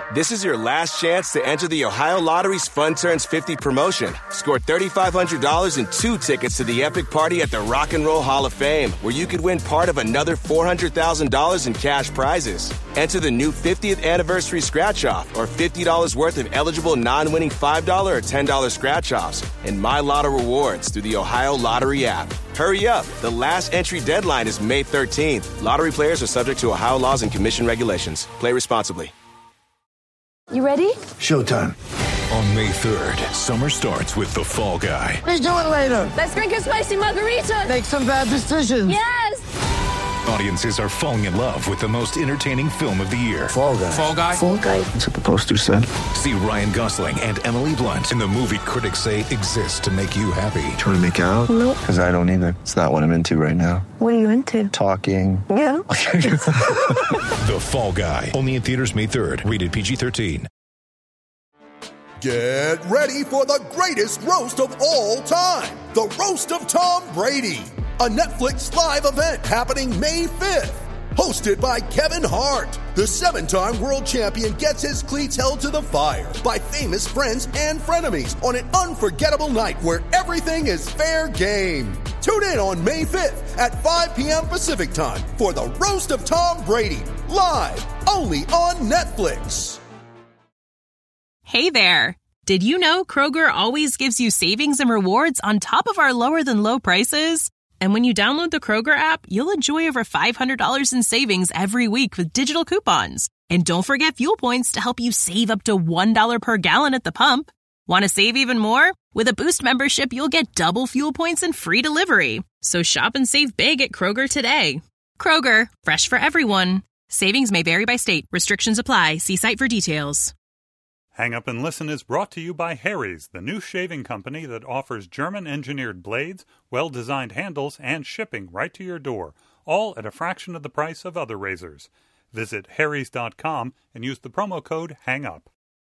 This is your last chance to enter the Ohio Lottery's Fun Turns 50 promotion. Score $3,500 and 2 tickets to the epic party at the Rock and Roll Hall of Fame, where you could win part of another $400,000 in cash prizes. Enter the new 50th anniversary scratch-off or $50 worth of eligible non-winning $5 or $10 scratch-offs and My Lotto rewards through the Ohio Lottery app. Hurry up. The last entry deadline is May 13th. Lottery players are subject to Ohio laws and commission regulations. Play responsibly. You ready? Showtime. On May 3rd, summer starts with The Fall Guy. Let's do it later. Let's drink a spicy margarita. Make some bad decisions. Yes! Audiences are falling in love with the most entertaining film of the year. Fall Guy. Fall Guy? Fall Guy. That's what the poster said. See Ryan Gosling and Emily Blunt in the movie critics say exists to make you happy. Trying to make it out? Nope. Because I don't either. It's not what I'm into right now. What are you into? Talking. Yeah. The Fall Guy. Only in theaters May 3rd. Rated PG-13. Get ready for the greatest roast of all time. The Roast of Tom Brady. A Netflix live event happening May 5th. Hosted by Kevin Hart. The 7-time world champion gets his cleats held to the fire by famous friends and frenemies on an unforgettable night where everything is fair game. Tune in on May 5th at 5 p.m. Pacific time for the Roast of Tom Brady. Live only on Netflix. Hey there. Did you know Kroger always gives you savings and rewards on top of our lower than low prices? And when you download the Kroger app, you'll enjoy over $500 in savings every week with digital coupons. And don't forget fuel points to help you save up to $1 per gallon at the pump. Want to save even more? With a Boost membership, you'll get double fuel points and free delivery. So shop and save big at Kroger today. Kroger, fresh for everyone. Savings may vary by state. Restrictions apply. See site for details. Hang Up and Listen is brought to you by Harry's, the new shaving company that offers German-engineered blades, well-designed handles, and shipping right to your door, all at a fraction of the price of other razors. Visit harrys.com and use the promo code HANGUP.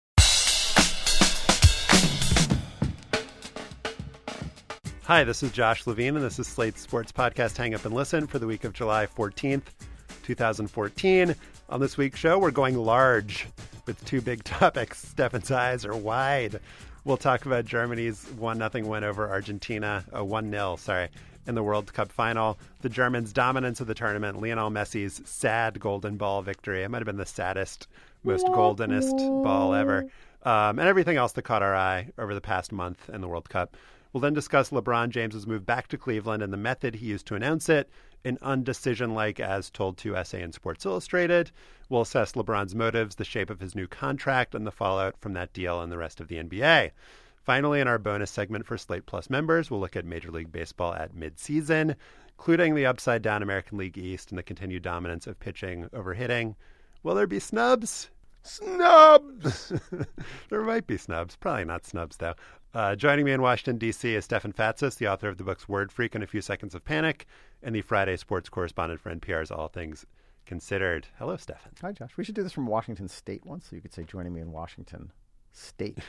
Hi, this is Josh Levine, and this is Slate's sports podcast Hang Up and Listen for the week of July 14th, 2014. On this week's show, we're going large with 2 big topics. Stefan's eyes are wide. We'll talk about Germany's 1-0 win over Argentina, 1-0, in the World Cup final. The Germans' dominance of the tournament, Lionel Messi's sad golden ball victory. It might have been the saddest, most goldenest ball ever. And everything else that caught our eye over the past month in the World Cup. We'll then discuss LeBron James's move back to Cleveland and the method he used to announce it, an undecision-like as told to essay in Sports Illustrated. We'll assess LeBron's motives, the shape of his new contract, and the fallout from that deal and the rest of the NBA. Finally, in our bonus segment for Slate Plus members, we'll look at Major League Baseball at midseason, including the upside-down American League East and the continued dominance of pitching over hitting. Will there be snubs? Snubs! There might be snubs. Probably not snubs, though. Joining me in Washington, D.C. is Stefan Fatsis, the author of the books Word Freak and A Few Seconds of Panic, and the Friday sports correspondent for NPR's All Things Considered. Hello, Stefan. Hi, Josh. We should do this from Washington State once, so you could say, joining me in Washington State.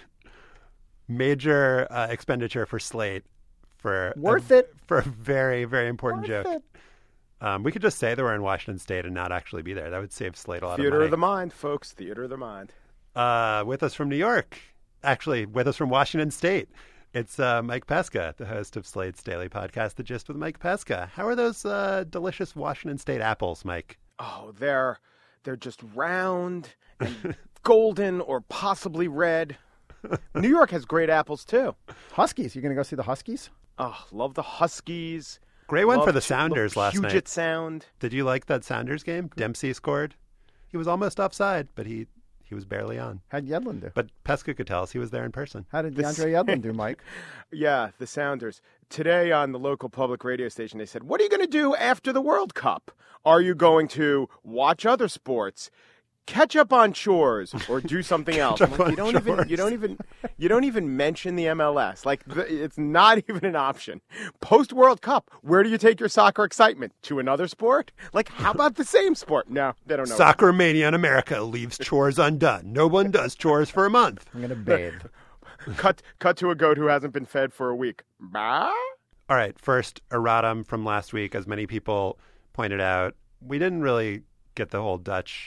Major expenditure for Slate for Worth it. For a very, very important Worth joke. We could just say that we're in Washington State and not actually be there. That would save Slate a lot Theater of money. of the mind, folks. Theater of the mind. With us from New York, actually with us from Washington State, it's Mike Pesca, the host of Slate's daily podcast, The Gist with Mike Pesca. How are those delicious Washington State apples, Mike? Oh, they're just round and golden or possibly red. New York has great apples, too. Huskies. You going to go see the Huskies? Oh, love the Huskies. Great one for the Sounders last night. Puget Sound. Did you like that Sounders game? Dempsey scored. He was almost offside, but he was barely on. How'd Yedlin do? But Pesca could tell us he was there in person. How did DeAndre Yedlin do, Mike? Yeah, the Sounders. Today on the local public radio station, they said, what are you going to do after the World Cup? Are you going to watch other sports, catch up on chores, or do something else? Like, you don't even mention the MLS. Like, it's not even an option. Post World Cup, where do you take your soccer excitement? To another sport? Like, how about the same sport? No, they don't know. Soccer mania in America leaves chores undone. No one does chores for a month. I'm going to bathe. Cut to a goat who hasn't been fed for a week. Bah? All right, first, erratum from last week. As many people pointed out, we didn't really get the whole Dutch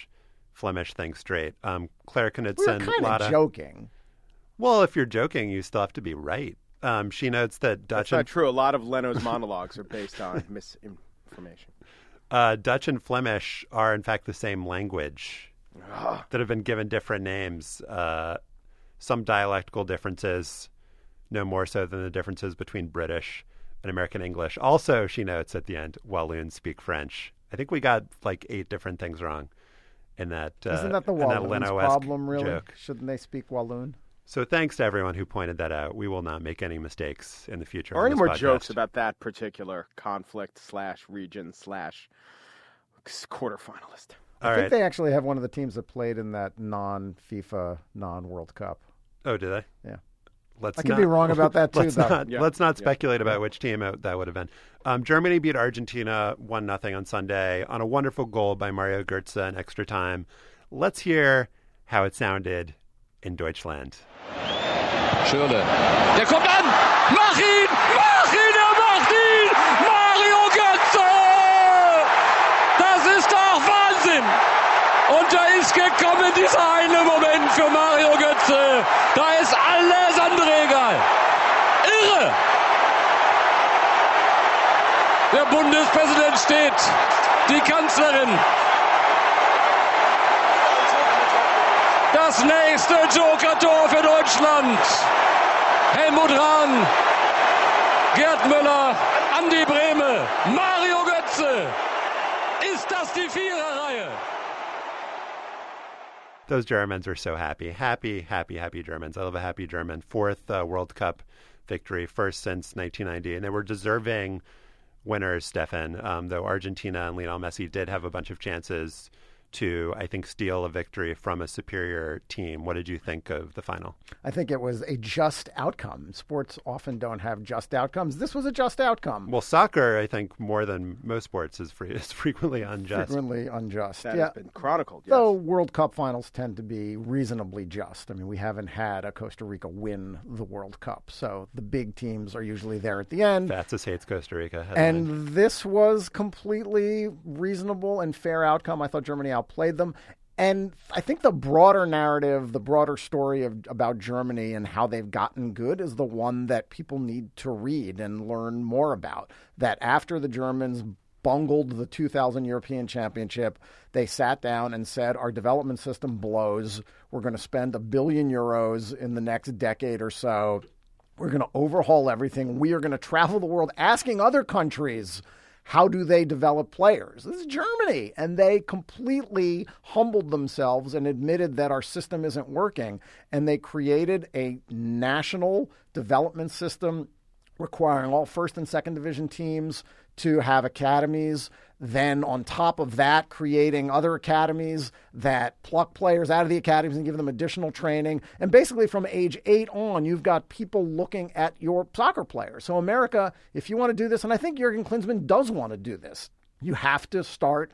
Flemish thing straight. Claire We were Knudsen, kind of Lotta. joking. Well, if you're joking, you still have to be right. She notes that Dutch That's not true. A lot of Leno's monologues are based on misinformation. Dutch and Flemish are, in fact, the same language that have been given different names. Some dialectical differences, no more so than the differences between British and American English. Also, she notes at the end, Walloons speak French. I think we got like 8 different things wrong in that. Isn't that the in that Walloons Leno-esque problem, really? joke. Shouldn't they speak Walloon? So thanks to everyone who pointed that out. We will not make any mistakes in the future. Or on any this more podcast. jokes about that particular conflict / region / quarterfinalist. I think they actually have one of the teams that played in that non-FIFA, non-World Cup. Oh, do they? Yeah. I could be wrong about that, too, though. Let's not speculate about which team that would have been. Germany beat Argentina 1-0 on Sunday on a wonderful goal by Mario Götze in extra time. Let's hear how it sounded in Deutschland. Schürrle. Der kommt an! Mach ihn! Mach ihn! Er macht ihn! Mario Götze! Das ist doch Wahnsinn! Und da ist gekommen dieser eine Moment für Mario Götze. Da ist alles andere egal. Irre! Der Bundespräsident steht. Die Kanzlerin. Das nächste Joker-Tor für Deutschland. Helmut Rahn, Gerd Müller, Andi Brehme, Mario Götze. Ist das die Viererreihe? Those Germans are so happy. Happy Germans. I love a happy German. 4th World Cup victory, first since 1990. And they were deserving winners, Stefan, though Argentina and Lionel Messi did have a bunch of chances to, I think, steal a victory from a superior team. What did you think of the final? I think it was a just outcome. Sports often don't have just outcomes. This was a just outcome. Well, soccer, I think, more than most sports, is frequently unjust. Frequently unjust. That has been chronicled, yes. Though World Cup finals tend to be reasonably just. I mean, we haven't had a Costa Rica win the World Cup, so the big teams are usually there at the end. Fatsis hates Costa Rica. Headline. And this was completely reasonable and fair outcome. I thought Germany outplayed them. And I think the broader narrative, the broader story about Germany and how they've gotten good is the one that people need to read and learn more about. That after the Germans bungled the 2000 European Championship, they sat down and said, our development system blows. We're going to spend €1 billion in the next decade or so. We're going to overhaul everything. We are going to travel the world asking other countries, how do they develop players? This is Germany. And they completely humbled themselves and admitted that our system isn't working. And they created a national development system requiring all first and second division teams to have academies. Then on top of that, creating other academies that pluck players out of the academies and give them additional training. And basically from age 8 on, you've got people looking at your soccer players. So America, if you want to do this, and I think Jurgen Klinsmann does want to do this, you have to start,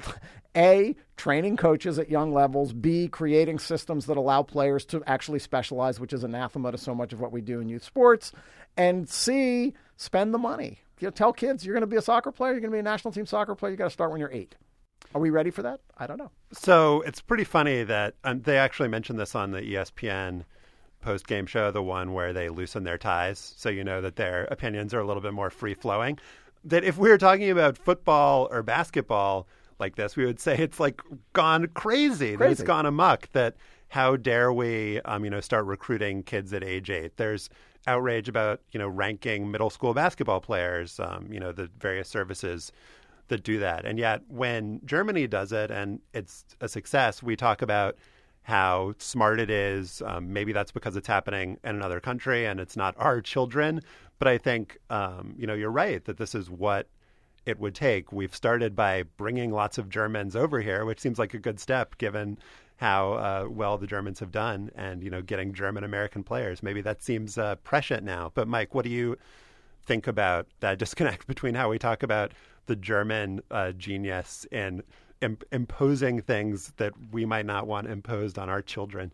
A, training coaches at young levels, B, creating systems that allow players to actually specialize, which is anathema to so much of what we do in youth sports, and C, spend the money. You know, tell kids you're going to be a soccer player, you're going to be a national team soccer player, you got to start when you're 8. Are we ready for that? I don't know. So it's pretty funny that they actually mentioned this on the ESPN post-game show, the one where they loosen their ties, so you know that their opinions are a little bit more free-flowing. That if we were talking about football or basketball like this, we would say it's like gone crazy. That it's gone amok. That how dare we, start recruiting kids at age 8? There's outrage about, ranking middle school basketball players, the various services that do that. And yet when Germany does it and it's a success, we talk about how smart it is. Maybe that's because it's happening in another country and it's not our children. But I think, you're right that this is what it would take. We've started by bringing lots of Germans over here, which seems like a good step given how well the Germans have done and, getting German-American players. Maybe that seems prescient now. But, Mike, what do you think about that disconnect between how we talk about the German genius and imposing things that we might not want imposed on our children?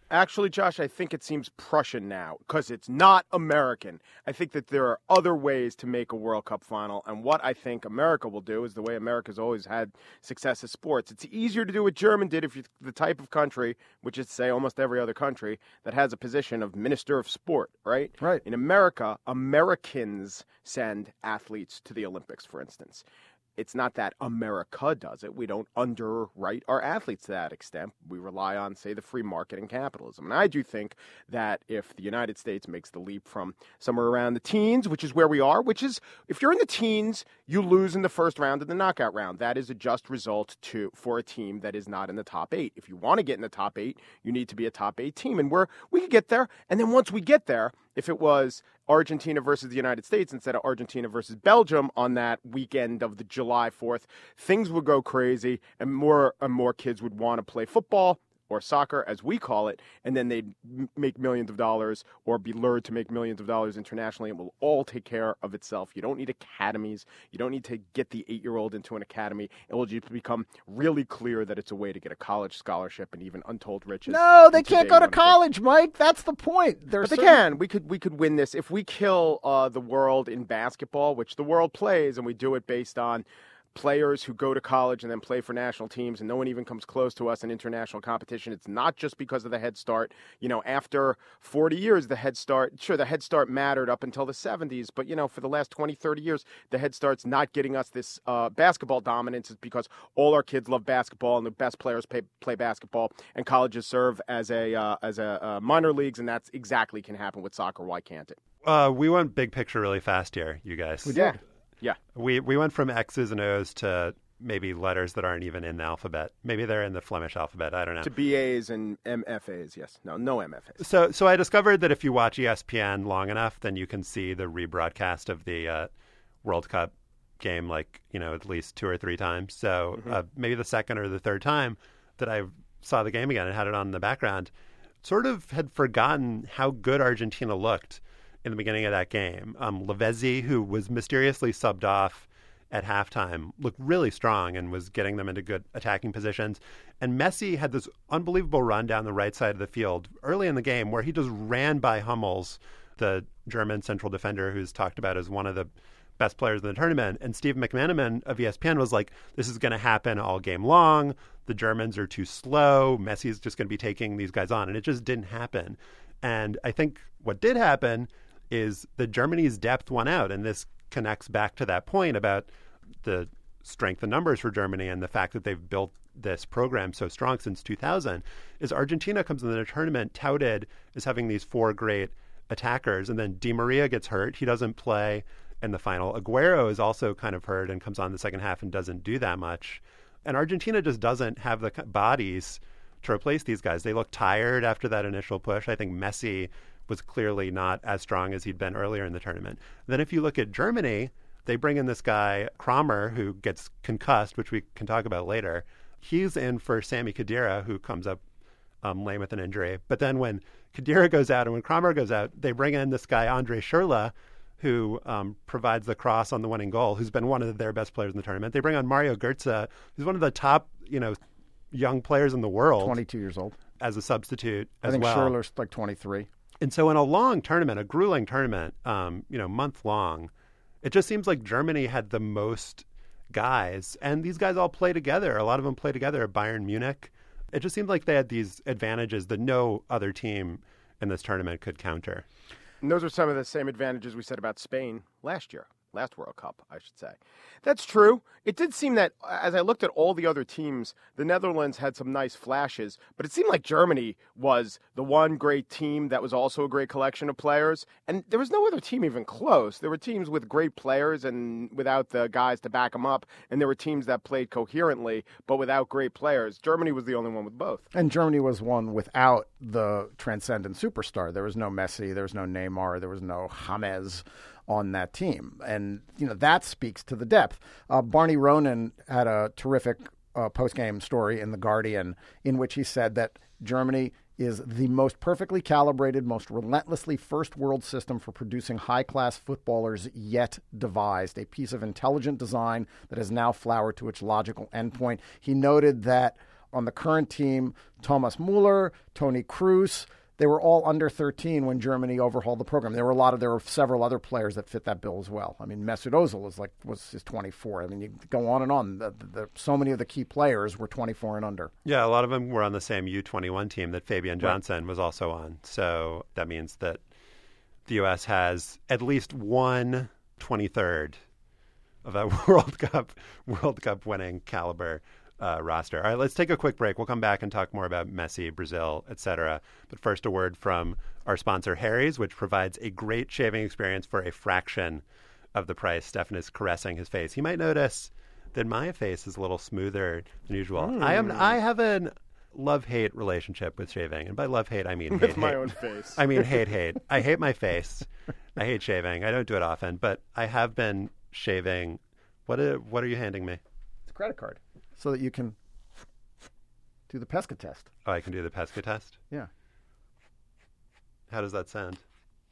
Actually, Josh, I think it seems Prussian now because it's not American. I think that there are other ways to make a World Cup final, and what I think America will do is the way America's always had success in sports. It's easier to do what Germany did if you're the type of country, which is, say, almost every other country, that has a position of Minister of Sport, right? Right. In America, Americans send athletes to the Olympics, for instance. It's not that America does it. We don't underwrite our athletes to that extent. We rely on, say, the free market and capitalism. And I do think that if the United States makes the leap from somewhere around the teens, which is where we are, which is, if you're in the teens, you lose in the first round of the knockout round. That is a just result for a team that is not in the top 8. If you want to get in the top 8, you need to be a top 8 team. And we could get there. And then once we get there, if it was Argentina versus the United States instead of Argentina versus Belgium on that weekend of the July 4th, things would go crazy and more kids would want to play football or soccer, as we call it, and then they'd make millions of dollars or be lured to make millions of dollars internationally. It will all take care of itself. You don't need academies. You don't need to get the 8-year-old into an academy. It will just become really clear that it's a way to get a college scholarship and even untold riches. No, they can't go to college, Mike. That's the point. But they can. We could win this. If we kill the world in basketball, which the world plays, and we do it based on players who go to college and then play for national teams, and no one even comes close to us in international competition. It's not just because of the Head Start. After 40 years, the Head Start mattered up until the 70s, but, for the last 20, 30 years, the Head Start's not getting us this basketball dominance is because all our kids love basketball and the best players play basketball, and colleges serve as a minor leagues, and that's exactly can happen with soccer. Why can't it? We went big picture really fast here, you guys. We did. Yeah. We went from X's and O's to maybe letters that aren't even in the alphabet. Maybe they're in the Flemish alphabet. I don't know. To BAs and MFAs, yes. No MFAs. So I discovered that if you watch ESPN long enough, then you can see the rebroadcast of the World Cup game at least 2 or 3 times. So maybe the second or the third time that I saw the game again and had it on in the background, sort of had forgotten how good Argentina looked in the beginning of that game. Lavezzi, who was mysteriously subbed off at halftime, looked really strong and was getting them into good attacking positions. And Messi had this unbelievable run down the right side of the field early in the game where he just ran by Hummels, the German central defender who's talked about as one of the best players in the tournament. And Steve McManaman of ESPN was like, this is going to happen all game long. The Germans are too slow. Messi's just going to be taking these guys on. And it just didn't happen. And I think what did happen is that Germany's depth won out. And this connects back to that point about the strength in numbers for Germany and the fact that they've built this program so strong since 2000, is Argentina comes into the tournament touted as having these 4 great attackers. And then Di Maria gets hurt. He doesn't play in the final. Aguero is also kind of hurt and comes on the second half and doesn't do that much. And Argentina just doesn't have the bodies to replace these guys. They look tired after that initial push. I think Messi was clearly not as strong as he'd been earlier in the tournament. Then if you look at Germany, they bring in this guy, Kramer, who gets concussed, which we can talk about later. He's in for Sami Khedira, who comes up lame with an injury. But then when Khedira goes out and when Kramer goes out, they bring in this guy, Andre Schürrle, who provides the cross on the winning goal, who's been one of their best players in the tournament. They bring on Mario Götze, who's one of the top, young players in the world. 22 years old. As a substitute as well. I think Schürrle's like 23. And so in a long tournament, a grueling tournament, month long, it just seems like Germany had the most guys. And these guys all play together. A lot of them play together at Bayern Munich. It just seemed like they had these advantages that no other team in this tournament could counter. And those are some of the same advantages we said about Spain last World Cup, I should say. That's true. It did seem that as I looked at all the other teams, the Netherlands had some nice flashes, but it seemed like Germany was the one great team that was also a great collection of players. And there was no other team even close. There were teams with great players and without the guys to back them up. And there were teams that played coherently, but without great players. Germany was the only one with both. And Germany was one without the transcendent superstar. There was no Messi, there was no Neymar, there was no James on that team. And, that speaks to the depth. Barney Ronan had a terrific post-game story in The Guardian in which he said that Germany is the most perfectly calibrated, most relentlessly first world system for producing high-class footballers yet devised, a piece of intelligent design that has now flowered to its logical endpoint. He noted that on the current team, Thomas Müller, Toni Kroos, they were all under 13 when Germany overhauled the program. There were several other players that fit that bill as well. I mean, Mesut Ozil was 24. I mean, you go on and on. So many of the key players were 24 and under. Yeah, a lot of them were on the same U21 team that Fabian Johnson was also on. So that means that the U.S. has at least one 23rd of that World Cup winning caliber roster. All right, let's take a quick break. We'll come back and talk more about Messi, Brazil, etc. But first, a word from our sponsor, Harry's, which provides a great shaving experience for a fraction of the price. Stefan is caressing his face. He might notice that my face is a little smoother than usual. I have a love-hate relationship with shaving. And by love-hate, I mean hate. With my own face. I mean hate. I hate my face. I hate shaving. I don't do it often, but I have been shaving. What are you handing me? It's a credit card. So that you can do the Pesca test. Oh, I can do the Pesca test? Yeah. How does that sound?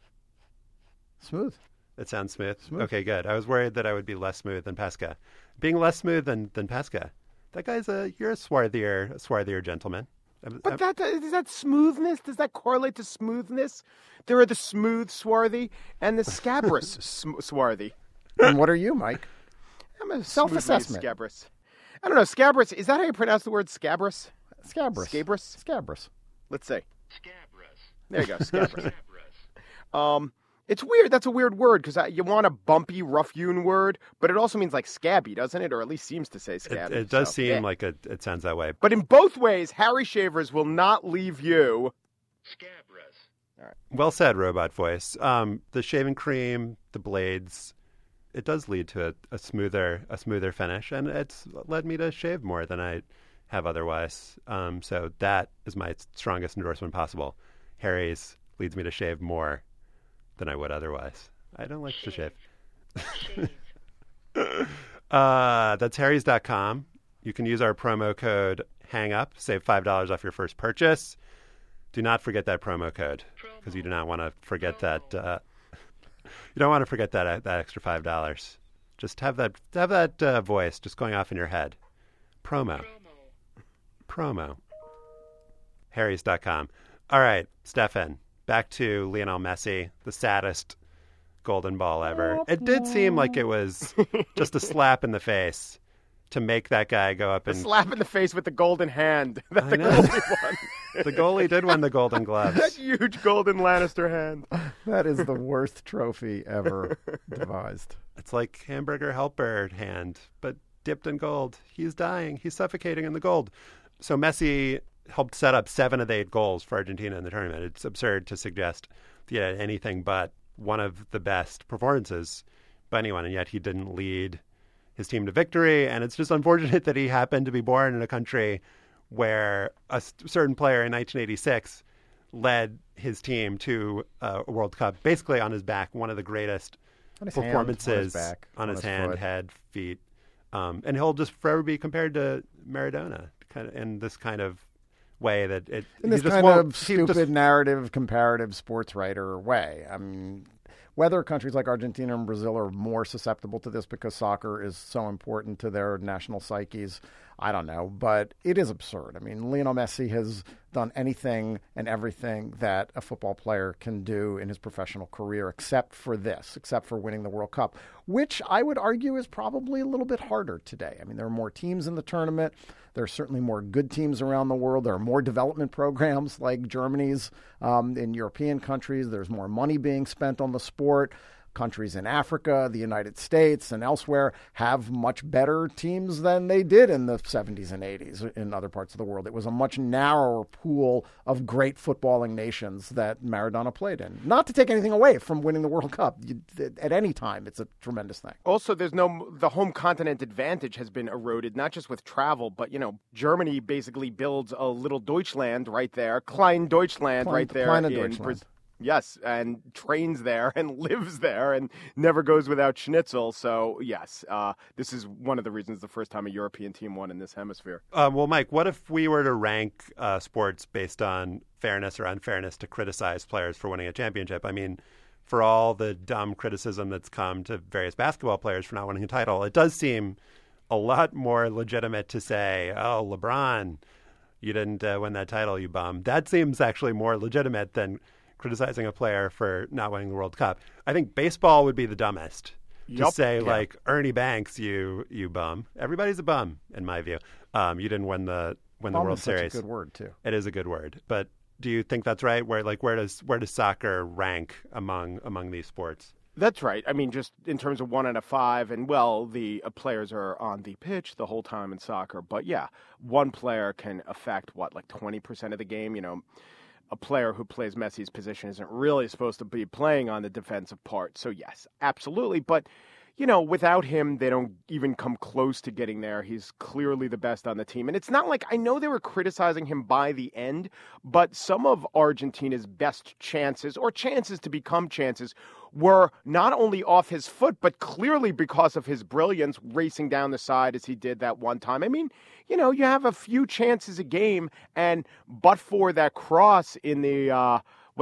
Smooth. It sounds smooth? Okay, good. I was worried that I would be less smooth than Pesca. Being less smooth than Pesca. That guy's you're a swarthier gentleman. But is that smoothness? Does that correlate to smoothness? There are the smooth swarthy and the scabrous swarthy. And what are you, Mike? I'm a self-assessment. Scabrous. I don't know. Scabrous. Is that how you pronounce the word scabrous? Scabrous. Scabrous. Let's say. Scabrous. There you go. Scabrous. It's weird. That's a weird word because you want a bumpy, rough-hewn word, but it also means like scabby, doesn't it? Or at least seems to say scabby. It does seem like it sounds that way. But in both ways, Harry Shavers will not leave you scabrous. All right. Well said, robot voice. The shaving cream, the blades. It does lead to a smoother finish, and it's led me to shave more than I have otherwise. So that is my strongest endorsement possible. Harry's leads me to shave more than I would otherwise. I don't like to shave. That's Harry's.com. You can use our promo code HANGUP, save $5 off your first purchase. Do not forget that promo code because you do not want to forget that. You don't want to forget that extra $5. Just have that voice just going off in your head. Promo. Harrys.com. All right, Stefan, back to Lionel Messi, the saddest golden ball ever. It did seem like it was just a slap in the face to make that guy go up and... A slap in the face with the golden hand that the goalie won. The goalie did win the golden gloves. That huge golden Lannister hand. That is the worst trophy ever devised. It's like Hamburger Helper hand, but dipped in gold. He's dying. He's suffocating in the gold. So Messi helped set up 7 of the 8 goals for Argentina in the tournament. It's absurd to suggest that he had anything but one of the best performances by anyone, and yet he didn't lead his team to victory. And it's just unfortunate that he happened to be born in a country where a certain player in 1986 led his team to a World Cup basically on his back, one of the greatest performances on his hand, head, feet. And he'll just forever be compared to Maradona kind of in this kind of way that it... In this kind of stupid narrative, comparative sports writer way. I mean... Whether countries like Argentina and Brazil are more susceptible to this because soccer is so important to their national psyches, I don't know. But it is absurd. I mean, Lionel Messi has done anything and everything that a football player can do in his professional career except for winning the World Cup, which I would argue is probably a little bit harder today. I mean, there are more teams in the tournament. There are certainly more good teams around the world. There are more development programs like Germany's in European countries. There's more money being spent on the sport. Countries in Africa, the United States, and elsewhere have much better teams than they did in the 70s and 80s in other parts of the world. It was a much narrower pool of great footballing nations that Maradona played in. Not to take anything away from winning the World Cup. At any time, it's a tremendous thing. Also, the home continent advantage has been eroded, not just with travel, but, Germany basically builds a little Deutschland right there, Klein Deutschland right there in Brazil. Yes, and trains there and lives there and never goes without schnitzel. So, yes, this is one of the reasons the first time a European team won in this hemisphere. Well, Mike, what if we were to rank sports based on fairness or unfairness to criticize players for winning a championship? I mean, for all the dumb criticism that's come to various basketball players for not winning a title, it does seem a lot more legitimate to say, oh, LeBron You didn't win that title, you bum. That seems actually more legitimate than criticizing a player for not winning the World Cup. I think baseball would be the dumbest. To say, like, Ernie Banks, you bum. Everybody's a bum, in my view. You didn't win the World Series. That's a good word, too. It is a good word. But do you think that's right? Where does soccer rank among these sports? That's right. I mean, just in terms of 1 out of 5, and the players are on the pitch the whole time in soccer. But yeah, one player can affect 20% of the game. You know, a player who plays Messi's position isn't really supposed to be playing on the defensive part. So yes, absolutely. But you know, without him, they don't even come close to getting there. He's clearly the best on the team. And it's not like, I know they were criticizing him by the end, but some of Argentina's best chances, or chances to become chances, were not only off his foot, but clearly because of his brilliance racing down the side as he did that one time. I mean, you know, you have a few chances a game, and but for that cross in the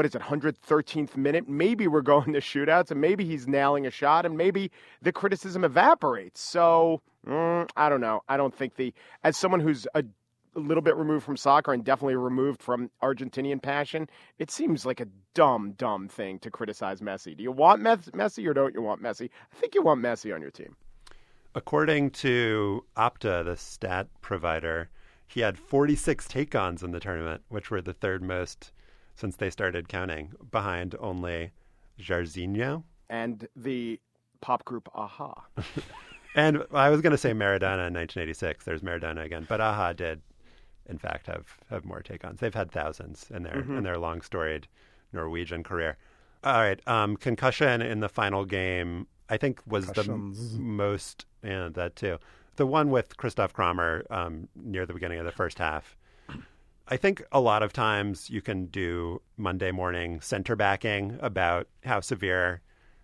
113th minute, maybe we're going to shootouts, and maybe he's nailing a shot, and maybe the criticism evaporates. So, I don't know. I don't think as someone who's a little bit removed from soccer and definitely removed from Argentinian passion, it seems like a dumb thing to criticize Messi. Do you want Messi or don't you want Messi? I think you want Messi on your team. According to Opta, the stat provider, he had 46 take-ons in the tournament, which were the third most since they started counting, behind only Jairzinho. And the pop group a-ha. And I was going to say Maradona in 1986. There's Maradona again. But a-ha did, in fact, have more take-ons. They've had thousands in their long, storied Norwegian career. All right. Concussion in the final game, I think, was the most... Yeah, that too. The one with Christoph Kramer near the beginning of the first half. I think a lot of times you can do Monday morning center backing about how severe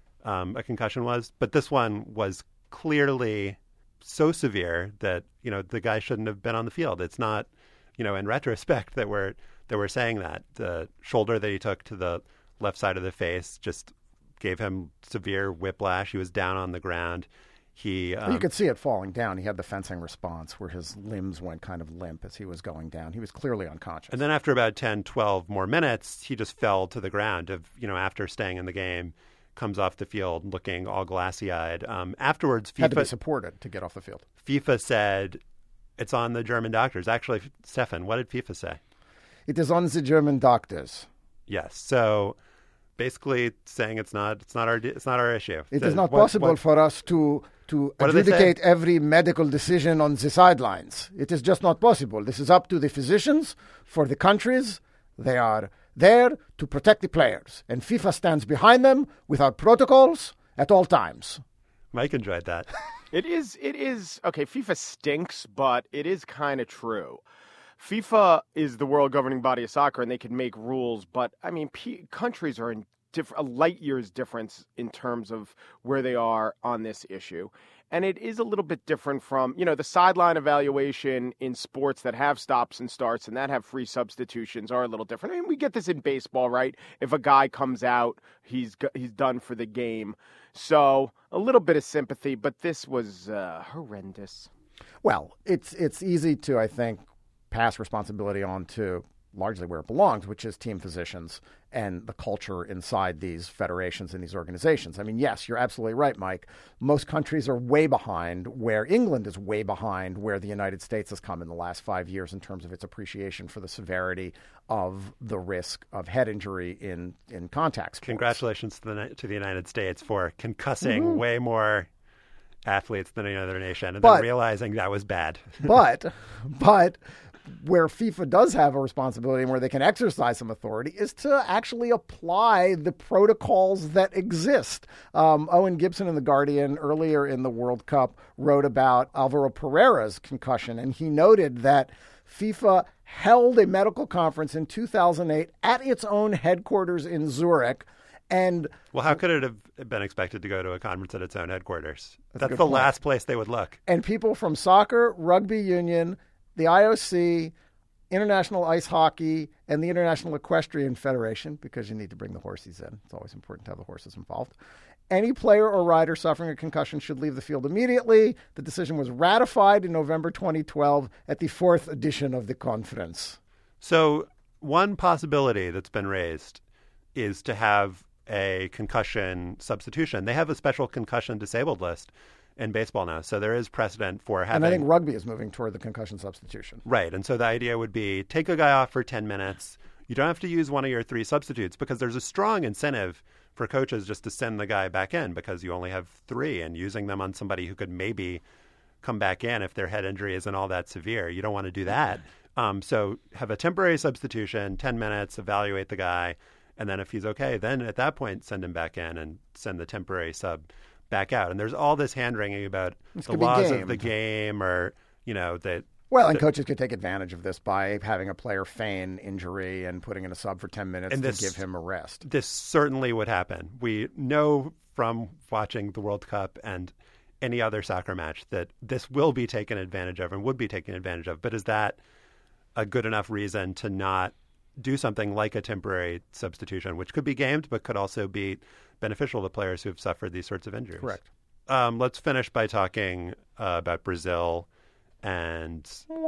a concussion was. But this one was clearly so severe that, you know, the guy shouldn't have been on the field. It's not, you know, in retrospect that we're saying that. The shoulder that he took to the left side of the face just gave him severe whiplash. He was down on the ground. You could see it falling down. He had the fencing response where his limbs went kind of limp as he was going down. He was clearly unconscious. And then after about 10, 12 more minutes, he just fell to the ground after staying in the game, comes off the field looking all glassy-eyed. Afterwards, FIFA... had to be supported to get off the field. FIFA said it's on the German doctors. Actually, Stefan, what did FIFA say? It is on the German doctors. Yes. So basically saying it's not our issue. It is not possible for us to adjudicate every medical decision on the sidelines. It is just not possible. This is up to the physicians for the countries. They are there to protect the players, and FIFA stands behind them with our protocols at all times. Mike enjoyed that. It is okay. FIFA stinks, but it is kind of true. FIFA is the world governing body of soccer, and they can make rules, but I mean, countries are in a light years difference in terms of where they are on this issue. And it is a little bit different from, you know, the sideline evaluation in sports that have stops and starts and that have free substitutions are a little different. I mean, we get this in baseball, right? If a guy comes out, he's done for the game. So a little bit of sympathy, but this was horrendous. Well, it's easy to, I think, pass responsibility on to largely where it belongs, which is team physicians and the culture inside these federations and these organizations. I mean, yes, you're absolutely right, Mike. Most countries are way behind where England is way behind where the United States has come in the last 5 years in terms of its appreciation for the severity of the risk of head injury in contact sports. Congratulations to the United States for concussing way more athletes than any other nation and then realizing that was bad. But where FIFA does have a responsibility and where they can exercise some authority is to actually apply the protocols that exist. Owen Gibson in The Guardian earlier in the World Cup wrote about Alvaro Pereira's concussion, and he noted that FIFA held a medical conference in 2008 at its own headquarters in Zurich. And well, how could it have been expected to go to a conference at its own headquarters? That's the last place they would look. And people from soccer, rugby union, the IOC, International Ice Hockey, and the International Equestrian Federation, because you need to bring the horses in. It's always important to have the horses involved. Any player or rider suffering a concussion should leave the field immediately. The decision was ratified in November 2012 at the 4th edition of the conference. So one possibility that's been raised is to have a concussion substitution. They have a special concussion disabled list in baseball now. So there is precedent for having... And I think rugby is moving toward the concussion substitution. Right. And so the idea would be take a guy off for 10 minutes. You don't have to use one of your 3 substitutes because there's a strong incentive for coaches just to send the guy back in because you only have 3 and using them on somebody who could maybe come back in if their head injury isn't all that severe. You don't want to do that. So have a temporary substitution, 10 minutes, evaluate the guy. And then if he's okay, then at that point, send him back in and send the temporary sub back out. And there's all this hand-wringing about the laws of the game or, that... Well, and coaches could take advantage of this by having a player feign injury and putting in a sub for 10 minutes to give him a rest. This certainly would happen. We know from watching the World Cup and any other soccer match that this will be taken advantage of and would be taken advantage of. But is that a good enough reason to not do something like a temporary substitution, which could be gamed but could also be beneficial to players who have suffered these sorts of injuries? Correct. Let's finish by talking about Brazil. And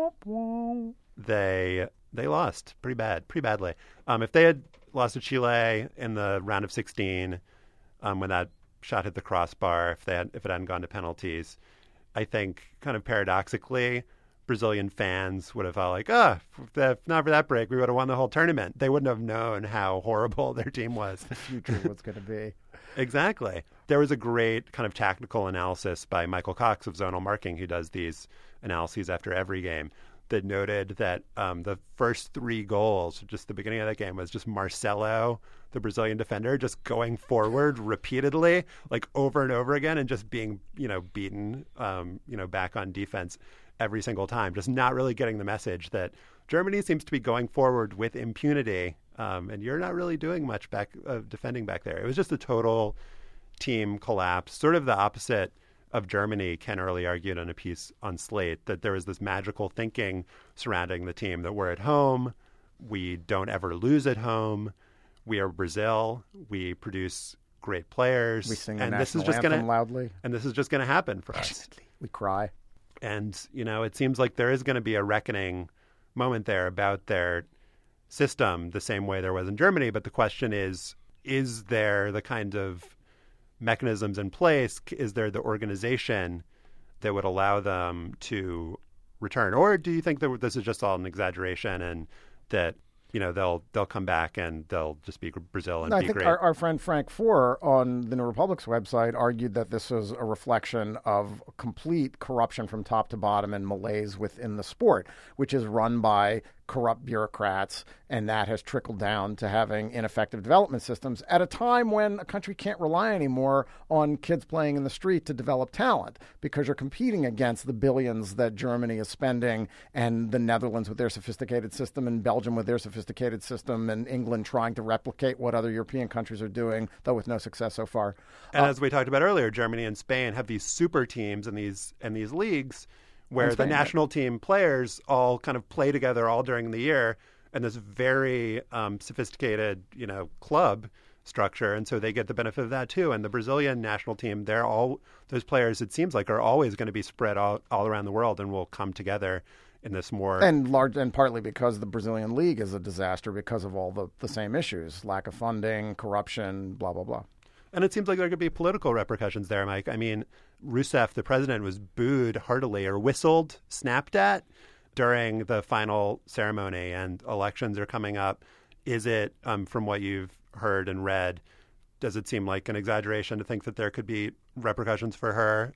they lost pretty badly. If they had lost to Chile in the round of 16, when that shot hit the crossbar, if it hadn't gone to penalties, I think kind of paradoxically, Brazilian fans would have felt like, if not for that break, we would have won the whole tournament. They wouldn't have known how horrible their team was. The future was going to be. Exactly. There was a great kind of tactical analysis by Michael Cox of Zonal Marking, who does these analyses after every game, that noted that the first 3 goals, just the beginning of that game, was just Marcelo, the Brazilian defender, just going forward repeatedly, like over and over again, and just being, beaten, back on defense every single time, just not really getting the message that Germany seems to be going forward with impunity, and you're not really doing much defending back there. It was just a total team collapse, sort of the opposite of Germany. Ken Early argued in a piece on Slate that there was this magical thinking surrounding the team, that we're at home, we don't ever lose at home, we are Brazil, we produce great players, we sing the national anthem loudly, and this is just going to happen for us. We cry. And, it seems like there is going to be a reckoning moment there about their system the same way there was in Germany. But the question is there the kind of mechanisms in place? Is there the organization that would allow them to return? Or do you think that this is just all an exaggeration and that, they'll come back and they'll just be Brazil and be great? I think our friend Frank Foer on the New Republic's website argued that this was a reflection of complete corruption from top to bottom and malaise within the sport, which is run by corrupt bureaucrats, and that has trickled down to having ineffective development systems at a time when a country can't rely anymore on kids playing in the street to develop talent, because you're competing against the billions that Germany is spending and the Netherlands with their sophisticated system and Belgium with their sophisticated system and England trying to replicate what other European countries are doing, though with no success so far. And as we talked about earlier, Germany and Spain have these super teams in these leagues where the national team players all kind of play together all during the year in this very sophisticated, club structure. And so they get the benefit of that too. And the Brazilian national team, those players, it seems like, are always going to be spread all around the world and will come together in this more... And partly because the Brazilian league is a disaster because of all the same issues, lack of funding, corruption, blah, blah, blah. And it seems like there could be political repercussions there, Mike. I mean, Rousseff, the president, was booed heartily or whistled, snapped at during the final ceremony, and elections are coming up. Is it, from what you've heard and read, does it seem like an exaggeration to think that there could be repercussions for her,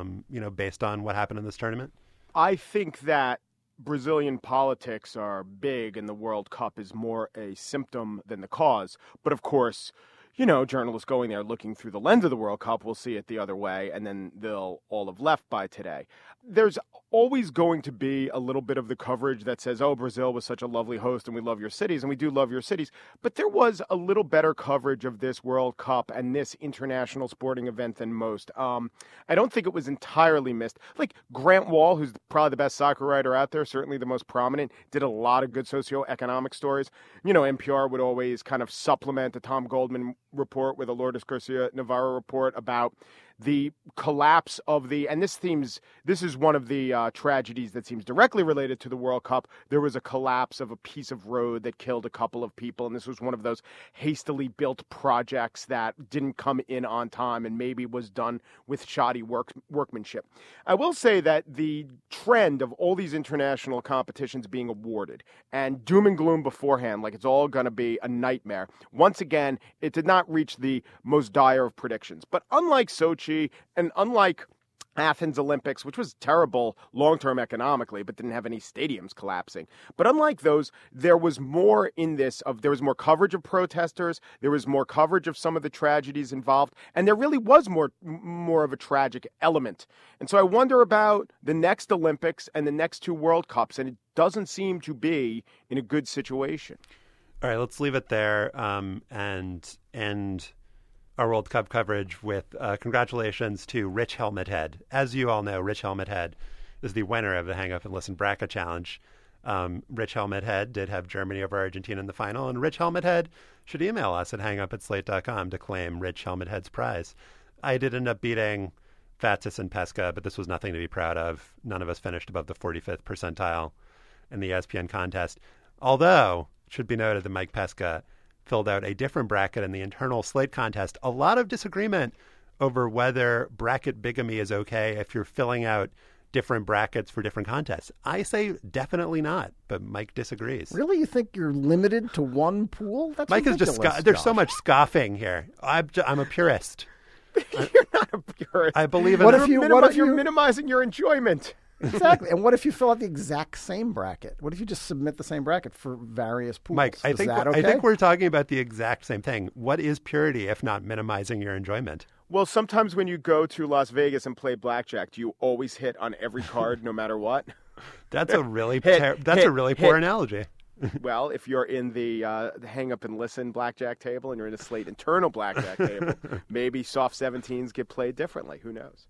based on what happened in this tournament? I think that Brazilian politics are big and the World Cup is more a symptom than the cause. But of course, journalists going there looking through the lens of the World Cup will see it the other way, and then they'll all have left by today. There's always going to be a little bit of the coverage that says, oh, Brazil was such a lovely host and we love your cities, and we do love your cities. But there was a little better coverage of this World Cup and this international sporting event than most. I don't think it was entirely missed. Like Grant Wall, who's probably the best soccer writer out there, certainly the most prominent, did a lot of good socioeconomic stories. You know, NPR would always kind of supplement the Tom Goldman report with a Lourdes Garcia Navarro report about the collapse of and this is one of the tragedies that seems directly related to the World Cup. There was a collapse of a piece of road that killed a couple of people, and this was one of those hastily built projects that didn't come in on time and maybe was done with shoddy workmanship. I will say that the trend of all these international competitions being awarded and doom and gloom beforehand, like it's all going to be a nightmare, once again, it did not reach the most dire of predictions. But unlike Sochi, and unlike Athens Olympics, which was terrible long-term economically, but didn't have any stadiums collapsing. But unlike those, there was more in this. There was more coverage of protesters. There was more coverage of some of the tragedies involved. And there really was more of a tragic element. And so I wonder about the next Olympics and the next two World Cups. And it doesn't seem to be in a good situation. All right, let's leave it there and end our World Cup coverage with congratulations to Rich Helmet Head. As you all know, Rich Helmet Head is the winner of the Hang Up and Listen Bracket Challenge. Rich Helmet Head did have Germany over Argentina in the final, and Rich Helmet Head should email us at hangup@slate.com to claim Rich Helmet Head's prize. I did end up beating Fatsis and Pesca, but this was nothing to be proud of. None of us finished above the 45th percentile in the ESPN contest. Although, it should be noted that Mike Pesca filled out a different bracket in the internal Slate contest. A lot of disagreement over whether bracket bigamy is okay if you're filling out different brackets for different contests. I say definitely not, but Mike disagrees. Really? You think you're limited to one pool? That's Mike ridiculous, is just there's so much scoffing here. I'm a purist. You're not a purist. I believe in what if you're minimizing your enjoyment. Exactly. And what if you fill out the exact same bracket? What if you just submit the same bracket for various pools? Mike, I think we're talking about the exact same thing. What is purity if not minimizing your enjoyment? Well, sometimes when you go to Las Vegas and play blackjack, do you always hit on every card no matter what? That's a really poor analogy. Well, if you're in the hang up and listen blackjack table and you're in the Slate internal blackjack table, maybe soft 17s get played differently. Who knows?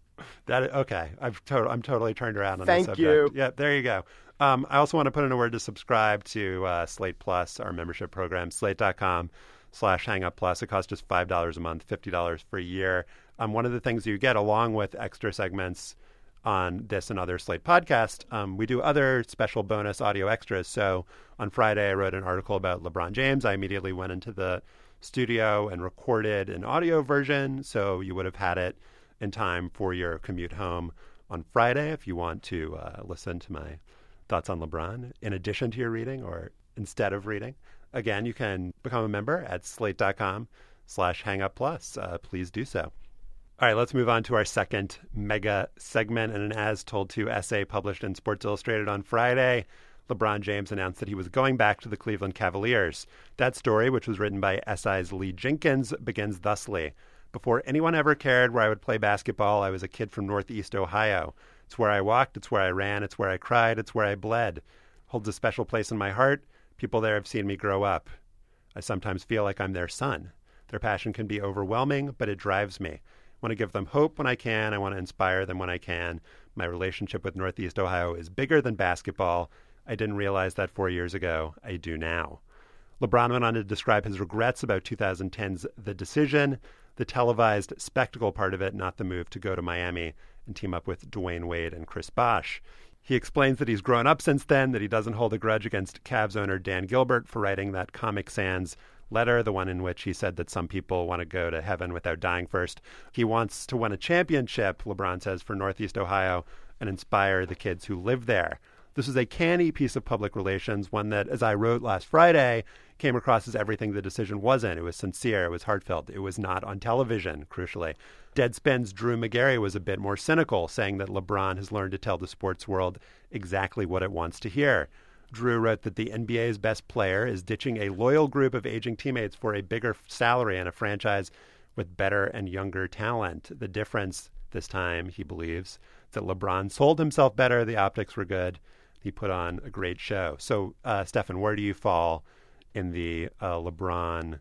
Okay. I'm totally turned around on Thank this you. subject. Yeah, there you go. I also want to put in a word to subscribe to Slate Plus, our membership program, slate.com/hangup+. It costs just $5 a month, $50 for a year. One of the things you get along with extra segments on this and other Slate podcasts, we do other special bonus audio extras. So on Friday, I wrote an article about LeBron James. I immediately went into the studio and recorded an audio version, so you would have had it in time for your commute home on Friday if you want to listen to my thoughts on LeBron in addition to your reading or instead of reading. Again, you can become a member at slate.com/hangup+. Please do so. All right, let's move on to our second mega segment. In an as-told to essay published in Sports Illustrated on Friday, LeBron James announced that he was going back to the Cleveland Cavaliers. That story, which was written by SI's Lee Jenkins, begins thusly. Before anyone ever cared where I would play basketball, I was a kid from Northeast Ohio. It's where I walked, it's where I ran, it's where I cried, it's where I bled. Holds a special place in my heart. People there have seen me grow up. I sometimes feel like I'm their son. Their passion can be overwhelming, but it drives me. I want to give them hope when I can. I want to inspire them when I can. My relationship with Northeast Ohio is bigger than basketball. I didn't realize that 4 years ago. I do now. LeBron went on to describe his regrets about 2010's The Decision, the televised spectacle part of it, not the move to go to Miami and team up with Dwayne Wade and Chris Bosh. He explains that he's grown up since then, that he doesn't hold a grudge against Cavs owner Dan Gilbert for writing that Comic Sans letter, the one in which he said that some people want to go to heaven without dying first. He wants to win a championship, LeBron says, for Northeast Ohio and inspire the kids who live there. This is a canny piece of public relations, one that, as I wrote last Friday, came across as everything The Decision wasn't. It was sincere. It was heartfelt. It was not on television, crucially. Deadspin's Drew Magary was a bit more cynical, saying that LeBron has learned to tell the sports world exactly what it wants to hear. Drew wrote that the NBA's best player is ditching a loyal group of aging teammates for a bigger salary and a franchise with better and younger talent. The difference this time, he believes, that LeBron sold himself better. The optics were good. He put on a great show. So, Stefan, where do you fall in the LeBron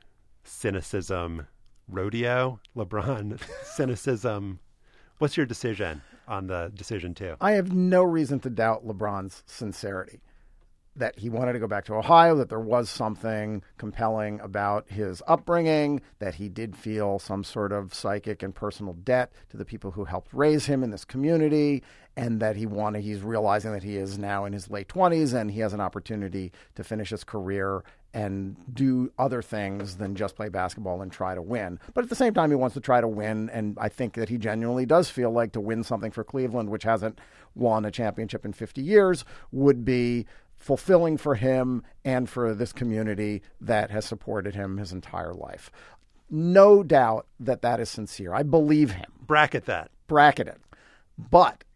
cynicism rodeo? LeBron cynicism. What's your decision on the decision too? I have no reason to doubt LeBron's sincerity, that he wanted to go back to Ohio, that there was something compelling about his upbringing, that he did feel some sort of psychic and personal debt to the people who helped raise him in this community, and that he's realizing that he is now in his late 20s and he has an opportunity to finish his career and do other things than just play basketball and try to win. But at the same time, he wants to try to win, and I think that he genuinely does feel like to win something for Cleveland, which hasn't won a championship in 50 years, would be fulfilling for him and for this community that has supported him his entire life. No doubt that is sincere. I believe him. Bracket that. Bracket it. But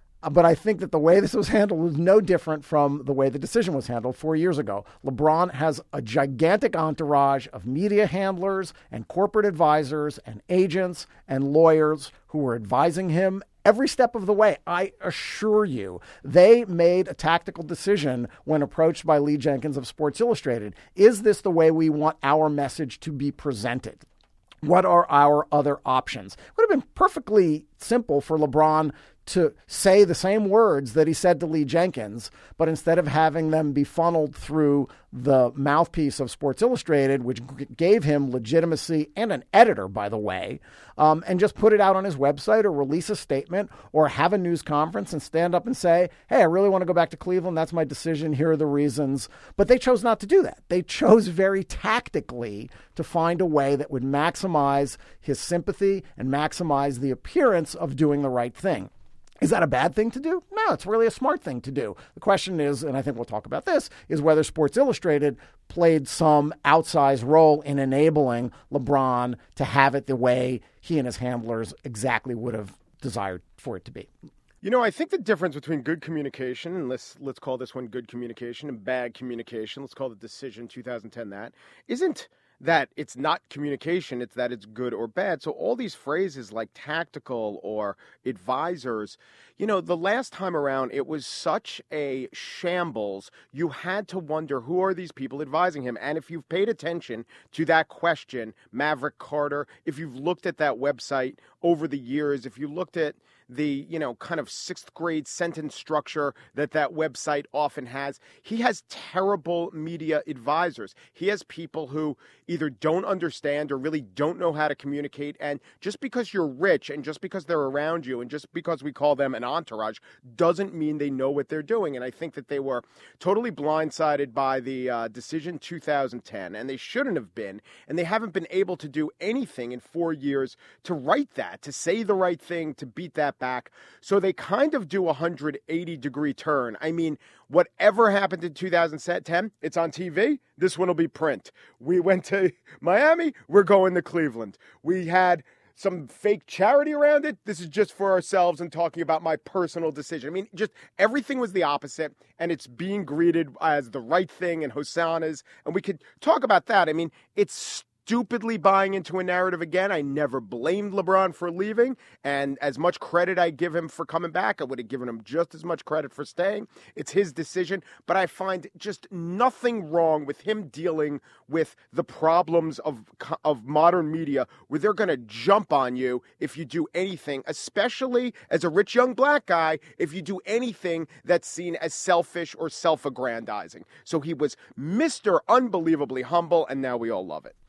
I think that the way this was handled was no different from the way the decision was handled 4 years ago. LeBron has a gigantic entourage of media handlers and corporate advisors and agents and lawyers who were advising him every step of the way. I assure you, they made a tactical decision when approached by Lee Jenkins of Sports Illustrated. Is this the way we want our message to be presented? What are our other options? It would have been perfectly simple for LeBron to say the same words that he said to Lee Jenkins, but instead of having them be funneled through the mouthpiece of Sports Illustrated, which gave him legitimacy and an editor, by the way, and just put it out on his website or release a statement or have a news conference and stand up and say, hey, I really want to go back to Cleveland. That's my decision. Here are the reasons. But they chose not to do that. They chose very tactically to find a way that would maximize his sympathy and maximize the appearance of doing the right thing. Is that a bad thing to do? No, it's really a smart thing to do. The question is, and I think we'll talk about this, is whether Sports Illustrated played some outsized role in enabling LeBron to have it the way he and his handlers exactly would have desired for it to be. You know, I think the difference between good communication, and let's call this one good communication, and bad communication, let's call the decision 2010 that, isn't that it's not communication, it's that it's good or bad. So all these phrases like tactical or advisors, you know, the last time around, it was such a shambles. You had to wonder, who are these people advising him? And if you've paid attention to that question, Maverick Carter, if you've looked at that website over the years, if you looked at the, you know, kind of sixth grade sentence structure that website often has, he has terrible media advisors. He has people who either don't understand or really don't know how to communicate. And just because you're rich and just because they're around you and just because we call them an entourage doesn't mean they know what they're doing. And I think that they were totally blindsided by the decision 2010, and they shouldn't have been. And they haven't been able to do anything in 4 years to right that, to say the right thing, to beat that back. So they kind of do a 180-degree turn. I mean, whatever happened in 2010, it's on TV. This one will be print. We went to Miami. We're going to Cleveland. We had some fake charity around it. This is just for ourselves and talking about my personal decision. I mean, just everything was the opposite, and it's being greeted as the right thing and hosannas. And we could talk about that. I mean, it's stupidly buying into a narrative again. I never blamed LeBron for leaving, and as much credit I give him for coming back, I would have given him just as much credit for staying. It's his decision, but I find just nothing wrong with him dealing with the problems of modern media, where they're going to jump on you if you do anything, especially as a rich young black guy, if you do anything that's seen as selfish or self-aggrandizing. So he was Mr. Unbelievably humble, and now we all love it.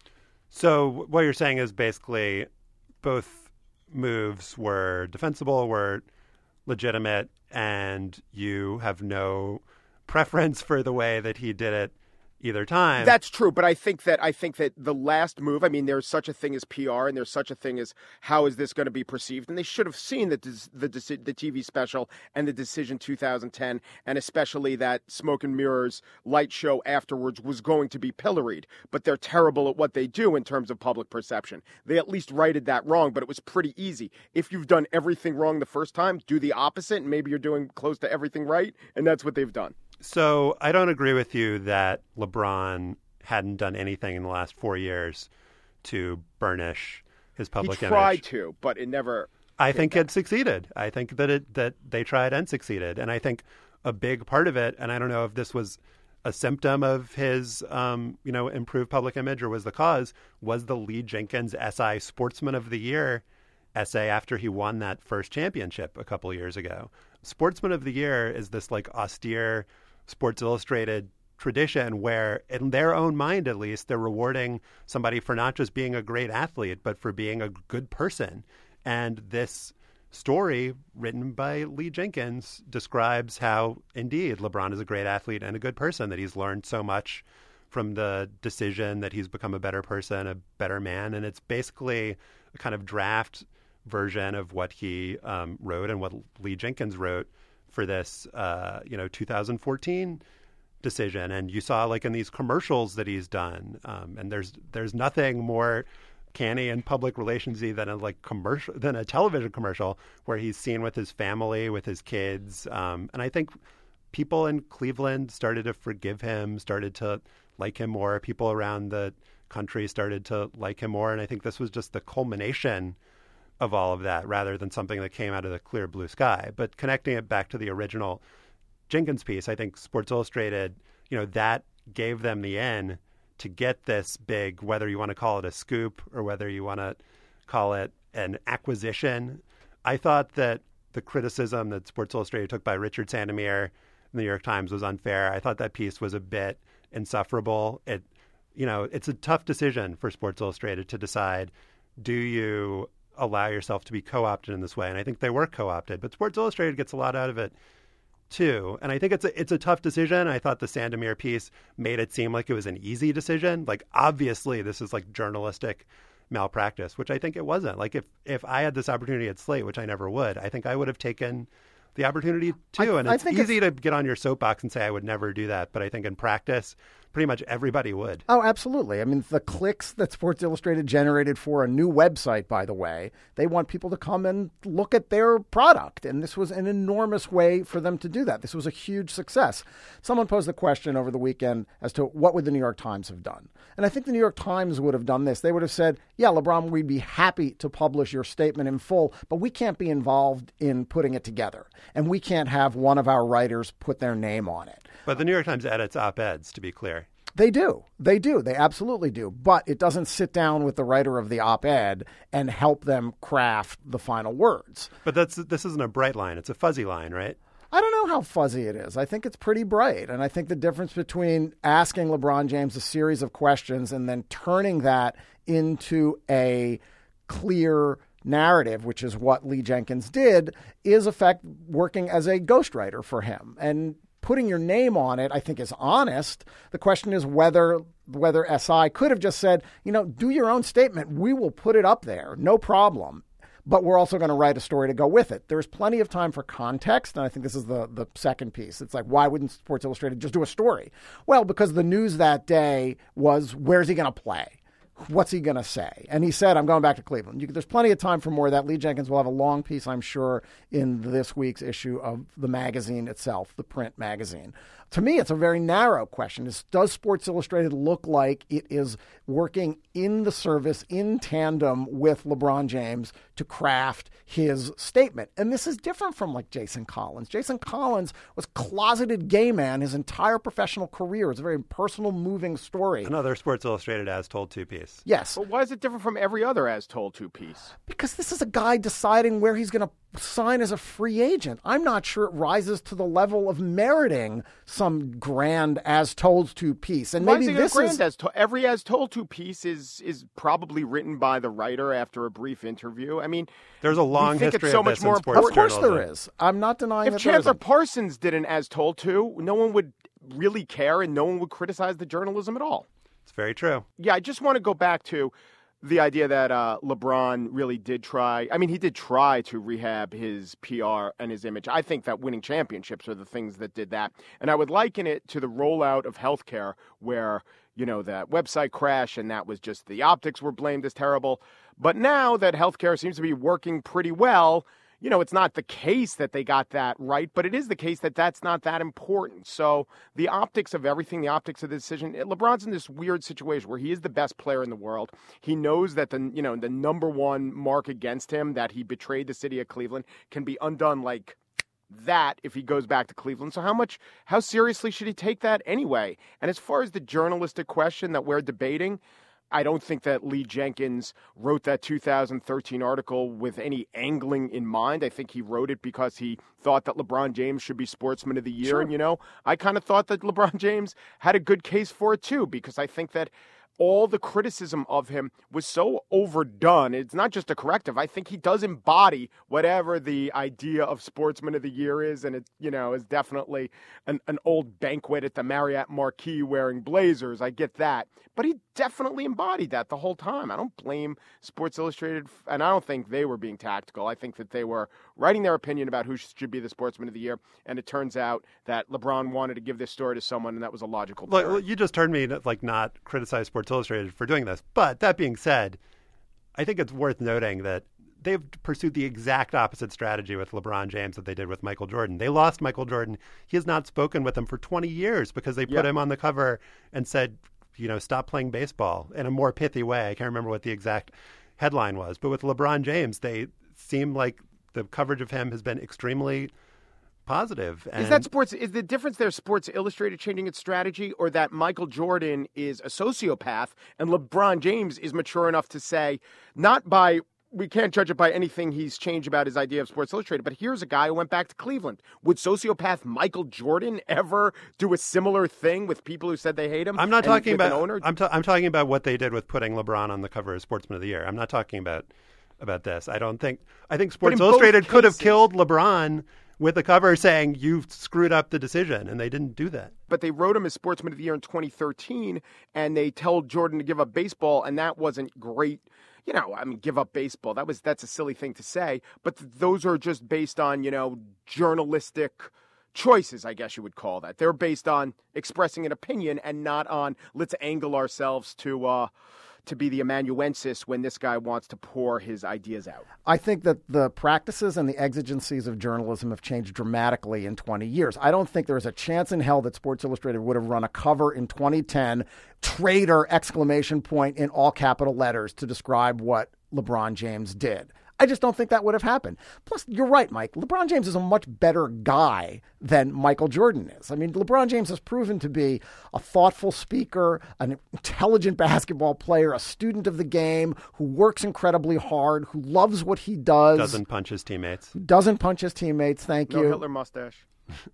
So what you're saying is basically both moves were defensible, were legitimate, and you have no preference for the way that he did it either time. That's true, but I think that the last move, I mean, there's such a thing as PR, and there's such a thing as how is this going to be perceived, and they should have seen that the TV special and the decision 2010, and especially that Smoke and Mirrors light show afterwards was going to be pilloried, but they're terrible at what they do in terms of public perception. They at least righted that wrong, but it was pretty easy. If you've done everything wrong the first time, do the opposite, and maybe you're doing close to everything right, and that's what they've done. So I don't agree with you that LeBron hadn't done anything in the last 4 years to burnish his public image. He tried to, but it never I think it succeeded. I think that they tried and succeeded. And I think a big part of it, and I don't know if this was a symptom of his, improved public image or was the cause, was the Lee Jenkins SI Sportsman of the Year essay after he won that first championship a couple years ago. Sportsman of the Year is this like austere Sports Illustrated tradition where, in their own mind at least, they're rewarding somebody for not just being a great athlete, but for being a good person. And this story written by Lee Jenkins describes how, indeed, LeBron is a great athlete and a good person, that he's learned so much from the decision, that he's become a better person, a better man. And it's basically a kind of draft version of what he wrote and what Lee Jenkins wrote for this, 2014 decision. And you saw, like, in these commercials that he's done, and there's nothing more canny and public relationsy than a television commercial where he's seen with his family, with his kids. And I think people in Cleveland started to forgive him, started to like him more. People around the country started to like him more. And I think this was just the culmination of all of that rather than something that came out of the clear blue sky. But connecting it back to the original Jenkins piece, I think Sports Illustrated, that gave them the in to get this big, whether you want to call it a scoop or whether you want to call it an acquisition. I thought that the criticism that Sports Illustrated took by Richard Sandomir in the New York Times was unfair. I thought that piece was a bit insufferable. It's a tough decision for Sports Illustrated to decide, do you allow yourself to be co-opted in this way? And I think they were co-opted, but Sports Illustrated gets a lot out of it too. And I think it's a tough decision. I thought the Sandomir piece made it seem like it was an easy decision. Like, obviously this is like journalistic malpractice, which I think it wasn't. Like, if I had this opportunity at Slate, which I never would, I think I would have taken the opportunity too. And it's easy to get on your soapbox and say I would never do that. But I think in practice, pretty much everybody would. Oh, absolutely. I mean, the clicks that Sports Illustrated generated for a new website, by the way, they want people to come and look at their product. And this was an enormous way for them to do that. This was a huge success. Someone posed the question over the weekend as to what would the New York Times have done? And I think the New York Times would have done this. They would have said, yeah, LeBron, we'd be happy to publish your statement in full, but we can't be involved in putting it together. And we can't have one of our writers put their name on it. But the New York Times edits op-eds, to be clear. They do. They do. They absolutely do. But it doesn't sit down with the writer of the op-ed and help them craft the final words. But this isn't a bright line. It's a fuzzy line, right? I don't know how fuzzy it is. I think it's pretty bright. And I think the difference between asking LeBron James a series of questions and then turning that into a clear narrative, which is what Lee Jenkins did, is working as a ghostwriter for him. And putting your name on it, I think, is honest. The question is whether SI could have just said, do your own statement. We will put it up there. No problem. But we're also going to write a story to go with it. There's plenty of time for context. And I think this is the second piece. It's like, why wouldn't Sports Illustrated just do a story? Well, because the news that day was, where's he going to play? What's he going to say? And he said, I'm going back to Cleveland. There's plenty of time for more of that. Lee Jenkins will have a long piece, I'm sure, in this week's issue of the magazine itself, the print magazine. To me, it's a very narrow question. Does Sports Illustrated look like it is working in the service, in tandem with LeBron James to craft his statement? And this is different from like Jason Collins. Jason Collins was closeted gay man his entire professional career. It's a very personal, moving story. Another Sports Illustrated As Told To piece. Yes. But why is it different from every other As Told To piece? Because this is a guy deciding where he's going to sign as a free agent. I'm not sure it rises to the level of meriting some grand As Told To piece. And maybe this is every As Told To piece is probably written by the writer after a brief interview. I mean, there's a long history of this in sports journalism. Of course journalism. there is. I'm not denying that. If Chandler Parsons did an As Told To, no one would really care and no one would criticize the journalism at all. It's very true. Yeah, I just want to go back to the idea that LeBron really did try. I mean, he did try to rehab his PR and his image. I think that winning championships are the things that did that. And I would liken it to the rollout of healthcare where, that website crash and that was just the optics were blamed as terrible. But now that healthcare seems to be working pretty well, it's not the case that they got that right, but it is the case that that's not that important. So the optics of everything, the optics of the decision, LeBron's in this weird situation where he is the best player in the world. He knows that the number one mark against him, that he betrayed the city of Cleveland, can be undone like that if he goes back to Cleveland. So how seriously should he take that anyway? And as far as the journalistic question that we're debating, I don't think that Lee Jenkins wrote that 2013 article with any angling in mind. I think he wrote it because he thought that LeBron James should be Sportsman of the Year. Sure. And, I kind of thought that LeBron James had a good case for it, too, because I think that all the criticism of him was so overdone. It's not just a corrective. I think he does embody whatever the idea of Sportsman of the Year is, and it, is definitely an old banquet at the Marriott Marquis wearing blazers. I get that. But he definitely embodied that the whole time. I don't blame Sports Illustrated, and I don't think they were being tactical. I think that they were writing their opinion about who should be the Sportsman of the Year, and it turns out that LeBron wanted to give this story to someone, and that was a logical pairing. Well, you just heard me not criticize Sports Illustrated for doing this. But that being said, I think it's worth noting that they've pursued the exact opposite strategy with LeBron James that they did with Michael Jordan. They lost Michael Jordan. He has not spoken with them for 20 years because they put him on the cover and said, stop playing baseball in a more pithy way. I can't remember what the exact headline was. But with LeBron James, they seem like the coverage of him has been extremely positive. And is the difference there Sports Illustrated changing its strategy, or that Michael Jordan is a sociopath and LeBron James is mature enough to say, we can't judge it by anything he's changed about his idea of Sports Illustrated, but here's a guy who went back to Cleveland. Would sociopath Michael Jordan ever do a similar thing with people who said they hate him? I'm not talking about I'm talking about what they did with putting LeBron on the cover of Sportsman of the Year. I'm not talking about this. I think Sports Illustrated could have killed LeBron with a cover saying you've screwed up the decision, and they didn't do that. But they wrote him as Sportsman of the Year in 2013, and they told Jordan to give up baseball, and that wasn't great. Give up baseball. That's a silly thing to say, but those are just based on, journalistic choices, I guess you would call that. They're based on expressing an opinion and not on let's angle ourselves to be the amanuensis when this guy wants to pour his ideas out. I think that the practices and the exigencies of journalism have changed dramatically in 20 years. I don't think there's a chance in hell that Sports Illustrated would have run a cover in 2010, traitor, ! In all capital letters to describe what LeBron James did. I just don't think that would have happened. Plus, you're right, Mike. LeBron James is a much better guy than Michael Jordan is. I mean, LeBron James has proven to be a thoughtful speaker, an intelligent basketball player, a student of the game, who works incredibly hard, who loves what he does. Doesn't punch his teammates. Thank you. No Hitler mustache.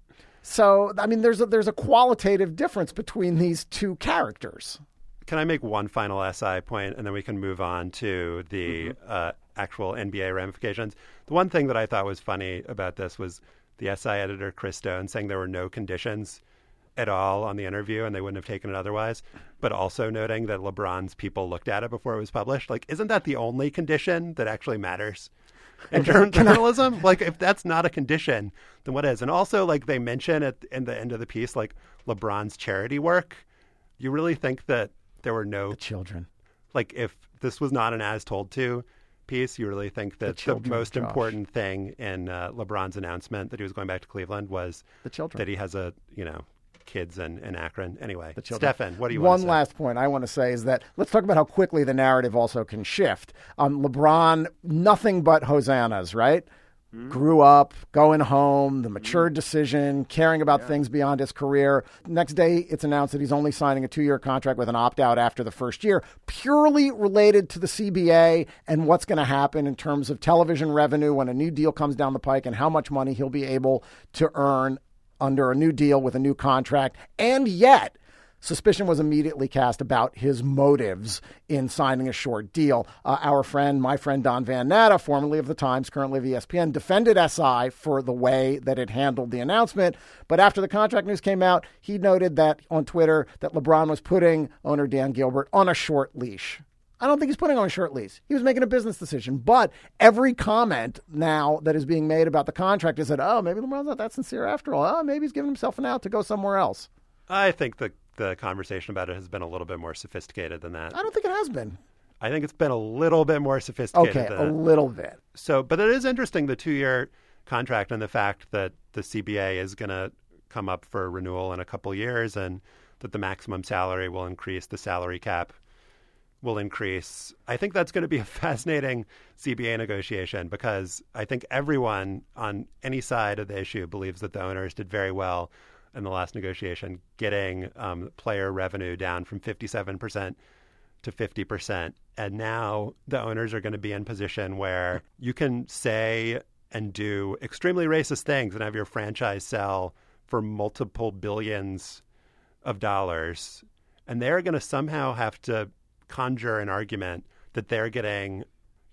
So, I mean, there's a qualitative difference between these two characters. Can I make one final SI point, and then we can move on to the actual NBA ramifications? The one thing that I thought was funny about this was the SI editor, Chris Stone, saying there were no conditions at all on the interview and they wouldn't have taken it otherwise, but also noting that LeBron's people looked at it before it was published. Like, isn't that the only condition that actually matters in journalism? Like, if that's not a condition, then what is? And also, like, they mention in the end of the piece, like, LeBron's charity work. You really think that there were no children? Like, if this was not an as told to piece, you really think that the most important thing in LeBron's announcement that he was going back to Cleveland was the children, that he has kids in Akron. Anyway, Stefan, what do you want to say? One last point I want to say is that let's talk about how quickly the narrative also can shift. LeBron, nothing but hosannas, right? Grew up, going home, the mature decision, caring about things beyond his career. Next day, it's announced that he's only signing a 2-year contract with an opt-out after the first year, purely related to the CBA and what's going to happen in terms of television revenue when a new deal comes down the pike and how much money he'll be able to earn under a new deal with a new contract. And yet, suspicion was immediately cast about his motives in signing a short deal. My friend Don Van Natta, formerly of The Times, currently of ESPN, defended SI for the way that it handled the announcement. But after the contract news came out, he noted that on Twitter that LeBron was putting owner Dan Gilbert on a short leash. I don't think he's putting on a short leash. He was making a business decision. But every comment now that is being made about the contract is that, maybe LeBron's not that sincere after all. Maybe he's giving himself an out to go somewhere else. I think the conversation about it has been a little bit more sophisticated than that. I don't think it has been. I think it's been a little bit more sophisticated than that. Okay, a little bit. But it is interesting, the 2-year contract and the fact that the CBA is going to come up for renewal in a couple years and that the maximum salary will increase, the salary cap will increase. I think that's going to be a fascinating CBA negotiation because I think everyone on any side of the issue believes that the owners did very well in the last negotiation, getting player revenue down from 57% to 50%. And now the owners are going to be in position where you can say and do extremely racist things and have your franchise sell for multiple billions of dollars. And they're going to somehow have to conjure an argument that they're getting,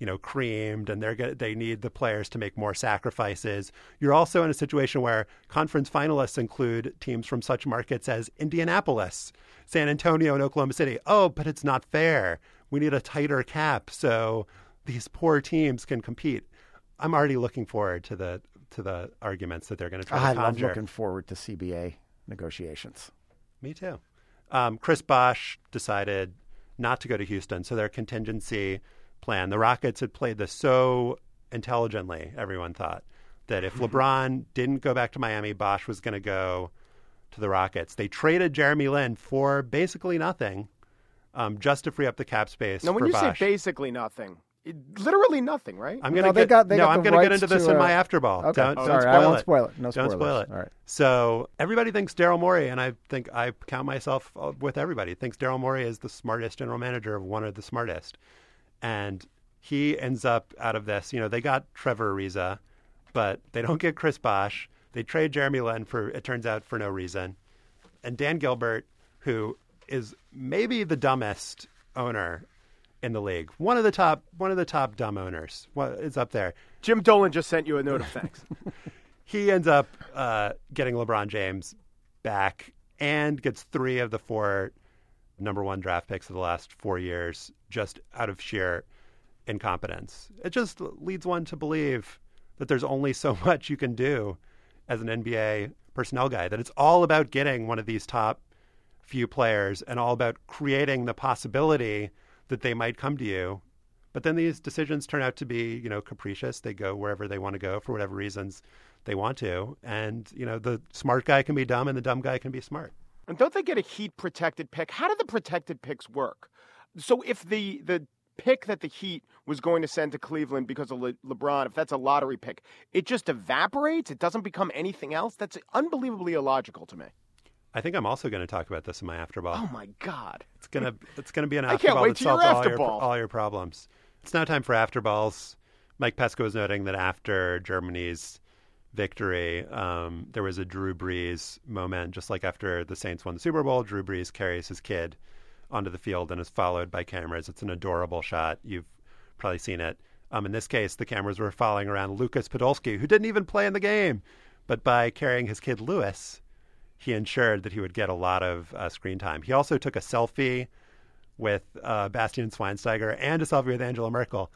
creamed and they need the players to make more sacrifices. You're also in a situation where conference finalists include teams from such markets as Indianapolis, San Antonio, and Oklahoma City. Oh, but it's not fair. We need a tighter cap so these poor teams can compete. I'm already looking forward to the arguments that they're going to try to conjure. I love looking forward to CBA negotiations. Me too. Chris Bosh decided not to go to Houston, so their contingency plan. The Rockets had played this so intelligently, everyone thought, that if LeBron didn't go back to Miami, Bosh was going to go to the Rockets. They traded Jeremy Lin for basically nothing, just to free up the cap space for Bosh. Now, when you say basically nothing, literally nothing, right? I'm going to get into this in my afterball. Okay. Don't Sorry, spoil I won't it. spoil it. No Don't spoilers. spoil it. All right. So everybody thinks Daryl Morey, and I think I count myself with everybody, thinks Daryl Morey is the smartest general manager of one of the smartest. And he ends up out of this. They got Trevor Ariza, but they don't get Chris Bosh. They trade Jeremy Lin it turns out, for no reason. And Dan Gilbert, who is maybe the dumbest owner in the league, one of the top dumb owners, is up there. Jim Dolan just sent you a note of thanks. He ends up getting LeBron James back and gets 3 of the 4 number 1 draft picks of the last 4 years just out of sheer incompetence. It just leads one to believe that there's only so much you can do as an NBA personnel guy, that it's all about getting one of these top few players and all about creating the possibility that they might come to you. But then these decisions turn out to be, capricious. They go wherever they want to go for whatever reasons they want to. And, the smart guy can be dumb and the dumb guy can be smart. And don't they get a Heat-protected pick? How do the protected picks work? So if the pick that the Heat was going to send to Cleveland because of LeBron, if that's a lottery pick, it just evaporates? It doesn't become anything else? That's unbelievably illogical to me. I think I'm also going to talk about this in my afterball. Oh my God! It's gonna be an afterball I can't wait that solves all your problems. It's now time for afterballs. Mike Pesca was noting that after Germany's victory, there was a Drew Brees moment, just like after the Saints won the Super Bowl. Drew Brees carries his kid onto the field and is followed by cameras. It's an adorable shot. You've probably seen it. In this case, the cameras were following around Lucas Podolski, who didn't even play in the game, but by carrying his kid Lewis, he ensured that he would get a lot of screen time. He also took a selfie with Bastian Schweinsteiger and a selfie with Angela Merkel.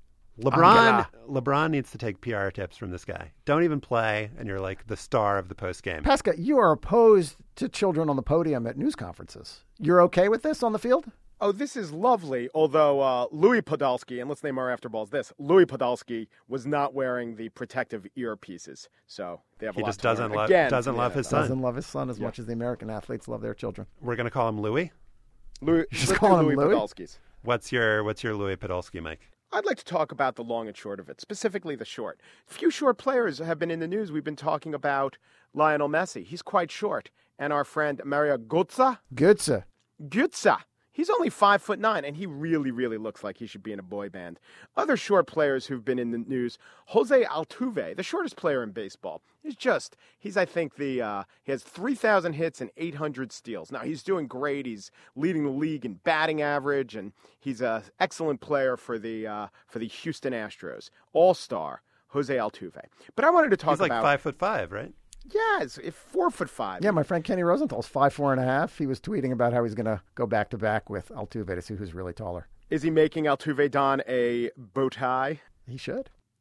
LeBron needs to take PR tips from this guy. Don't even play, and you're like the star of the postgame. Pesca, you are opposed to children on the podium at news conferences. You're okay with this on the field? Oh, this is lovely, although Louis Podolski, and let's name our afterballs this, Louis Podolski was not wearing the protective earpieces, so they have a lot just to learn. doesn't love his son. Doesn't love his son as much as the American athletes love their children. We're going to call him Louis? Just call him Louis Podolskis. What's your Louis Podolski, Mike? I'd like to talk about the long and short of it, specifically the short. Few short players have been in the news. We've been talking about Lionel Messi. He's quite short. And our friend Mario Götze. He's only 5'9", and he really, really looks like he should be in a boy band. Other short players who've been in the news, Jose Altuve, the shortest player in baseball, he has 3,000 hits and 800 steals. Now, he's doing great. He's leading the league in batting average, and he's an excellent player for the Houston Astros. All-star, Jose Altuve. But I wanted to talk about... He's like 5'5", right? Yeah, it's 4'5". Yeah, my friend Kenny Rosenthal's 5'4.5". He was tweeting about how he's going to go back-to-back with Altuve to see who's really taller. Is he making Altuve don a bow tie? He should.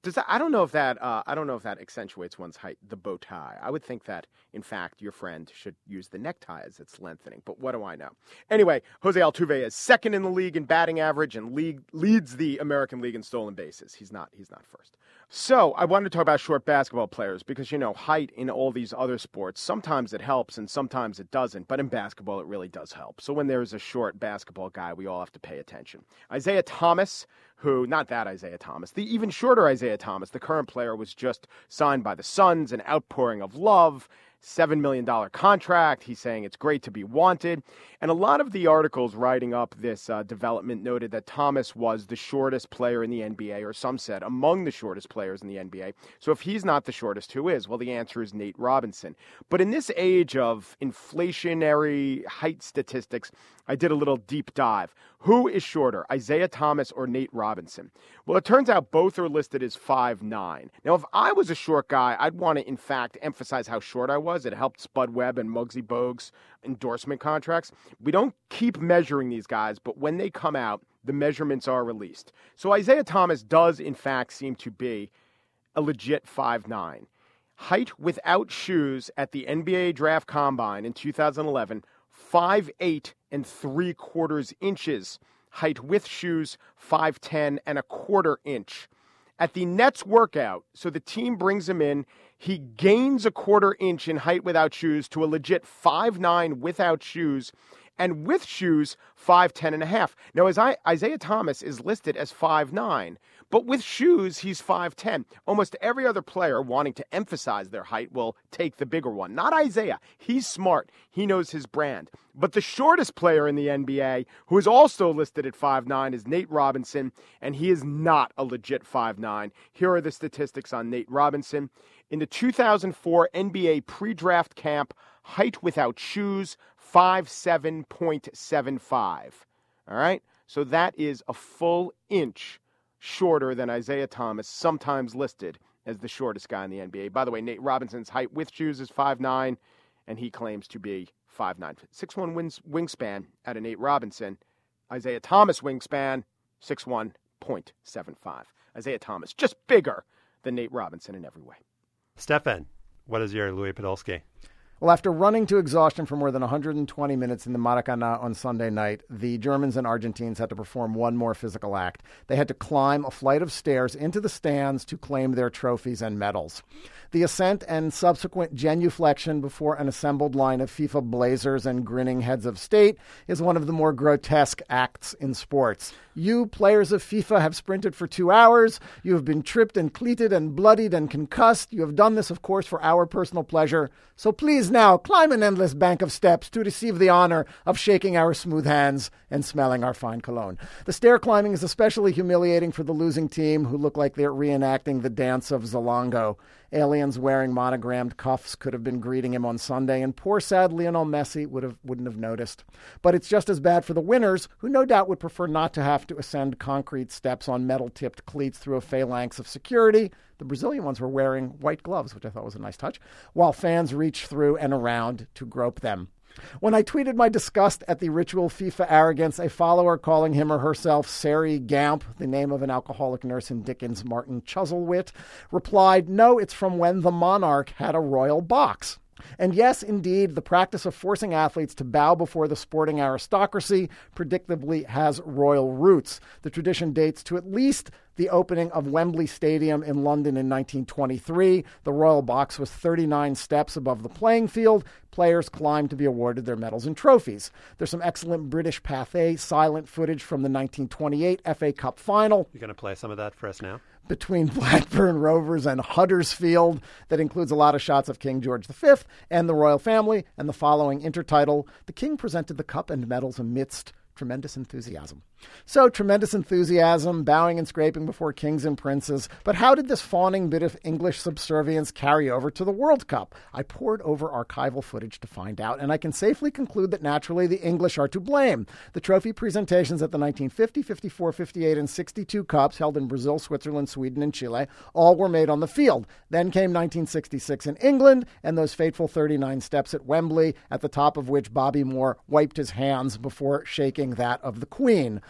I don't know if that accentuates one's height, the bow tie. I would think that, in fact, your friend should use the necktie as its lengthening. But what do I know? Anyway, Jose Altuve is second in the league in batting average and leads the American League in stolen bases. He's not first. So I wanted to talk about short basketball players because, height in all these other sports, sometimes it helps and sometimes it doesn't. But in basketball, it really does help. So when there's a short basketball guy, we all have to pay attention. Isaiah Thomas, not that Isaiah Thomas, the even shorter Isaiah Thomas, the current player, was just signed by the Suns, an outpouring of love. $7 million contract. He's saying it's great to be wanted. And a lot of the articles writing up this development noted that Thomas was the shortest player in the NBA, or some said among the shortest players in the NBA. So if he's not the shortest, who is? Well, the answer is Nate Robinson. But in this age of inflationary height statistics, I did a little deep dive. Who is shorter, Isaiah Thomas or Nate Robinson? Well, it turns out both are listed as 5'9". Now, if I was a short guy, I'd want to, in fact, emphasize how short I was. It helped Spud Webb and Muggsy Bogues' endorsement contracts. We don't keep measuring these guys, but when they come out, the measurements are released. So Isaiah Thomas does, in fact, seem to be a legit 5'9". Height without shoes at the NBA Draft Combine in 2011, 5'8" and 3/4 inches. Height with shoes, 5'10" and 1/4 inch. At the Nets workout, so the team brings him in, he gains 1/4 inch in height without shoes to a legit 5'9" without shoes, and with shoes, 5'10" and a half. Now, Isaiah Thomas is listed as 5'9", but with shoes, he's 5'10". Almost every other player wanting to emphasize their height will take the bigger one. Not Isaiah. He's smart. He knows his brand. But the shortest player in the NBA, who is also listed at 5'9", is Nate Robinson, and he is not a legit 5'9". Here are the statistics on Nate Robinson. In the 2004 NBA pre-draft camp, height without shoes, 5'7.75". All right? So that is a full inch shorter than Isaiah Thomas, sometimes listed as the shortest guy in the NBA. By the way, Nate Robinson's height with shoes is 5'9", and he claims to be 5'9". 6'1" wingspan out of Nate Robinson. Isaiah Thomas wingspan, 6'1.75". Isaiah Thomas, just bigger than Nate Robinson in every way. Stefan, what is your Louis Podolsky? Well, after running to exhaustion for more than 120 minutes in the Maracanã on Sunday night, the Germans and Argentines had to perform one more physical act. They had to climb a flight of stairs into the stands to claim their trophies and medals. The ascent and subsequent genuflection before an assembled line of FIFA blazers and grinning heads of state is one of the more grotesque acts in sports. You, players of FIFA, have sprinted for 2 hours. You have been tripped and cleated and bloodied and concussed. You have done this, of course, for our personal pleasure. So please now climb an endless bank of steps to receive the honor of shaking our smooth hands and smelling our fine cologne. The stair climbing is especially humiliating for the losing team, who look like they're reenacting the dance of Zalongo. Aliens wearing monogrammed cuffs could have been greeting him on Sunday, and poor sad Lionel Messi wouldn't have noticed. But it's just as bad for the winners, who no doubt would prefer not to have to ascend concrete steps on metal-tipped cleats through a phalanx of security. The Brazilian ones were wearing white gloves, which I thought was a nice touch, while fans reached through and around to grope them. When I tweeted my disgust at the ritual FIFA arrogance, a follower calling him or herself Sari Gamp, the name of an alcoholic nurse in Dickens' Martin Chuzzlewit, replied, "No, it's from when the monarch had a royal box." And yes, indeed, the practice of forcing athletes to bow before the sporting aristocracy predictably has royal roots. The tradition dates to at least the opening of Wembley Stadium in London in 1923. The royal box was 39 steps above the playing field. Players climbed to be awarded their medals and trophies. There's some excellent British Pathé silent footage from the 1928 FA Cup final. You're going to play some of that for us now? Between Blackburn Rovers and Huddersfield that includes a lot of shots of King George V and the royal family, and the following intertitle: "The King presented the cup and medals amidst tremendous enthusiasm." So, tremendous enthusiasm, bowing and scraping before kings and princes. But how did this fawning bit of English subservience carry over to the World Cup? I pored over archival footage to find out, and I can safely conclude that naturally the English are to blame. The trophy presentations at the 1950, 54, 58, and 62 Cups, held in Brazil, Switzerland, Sweden, and Chile, all were made on the field. Then came 1966 in England, and those fateful 39 steps at Wembley, at the top of which Bobby Moore wiped his hands before shaking that of the Queen.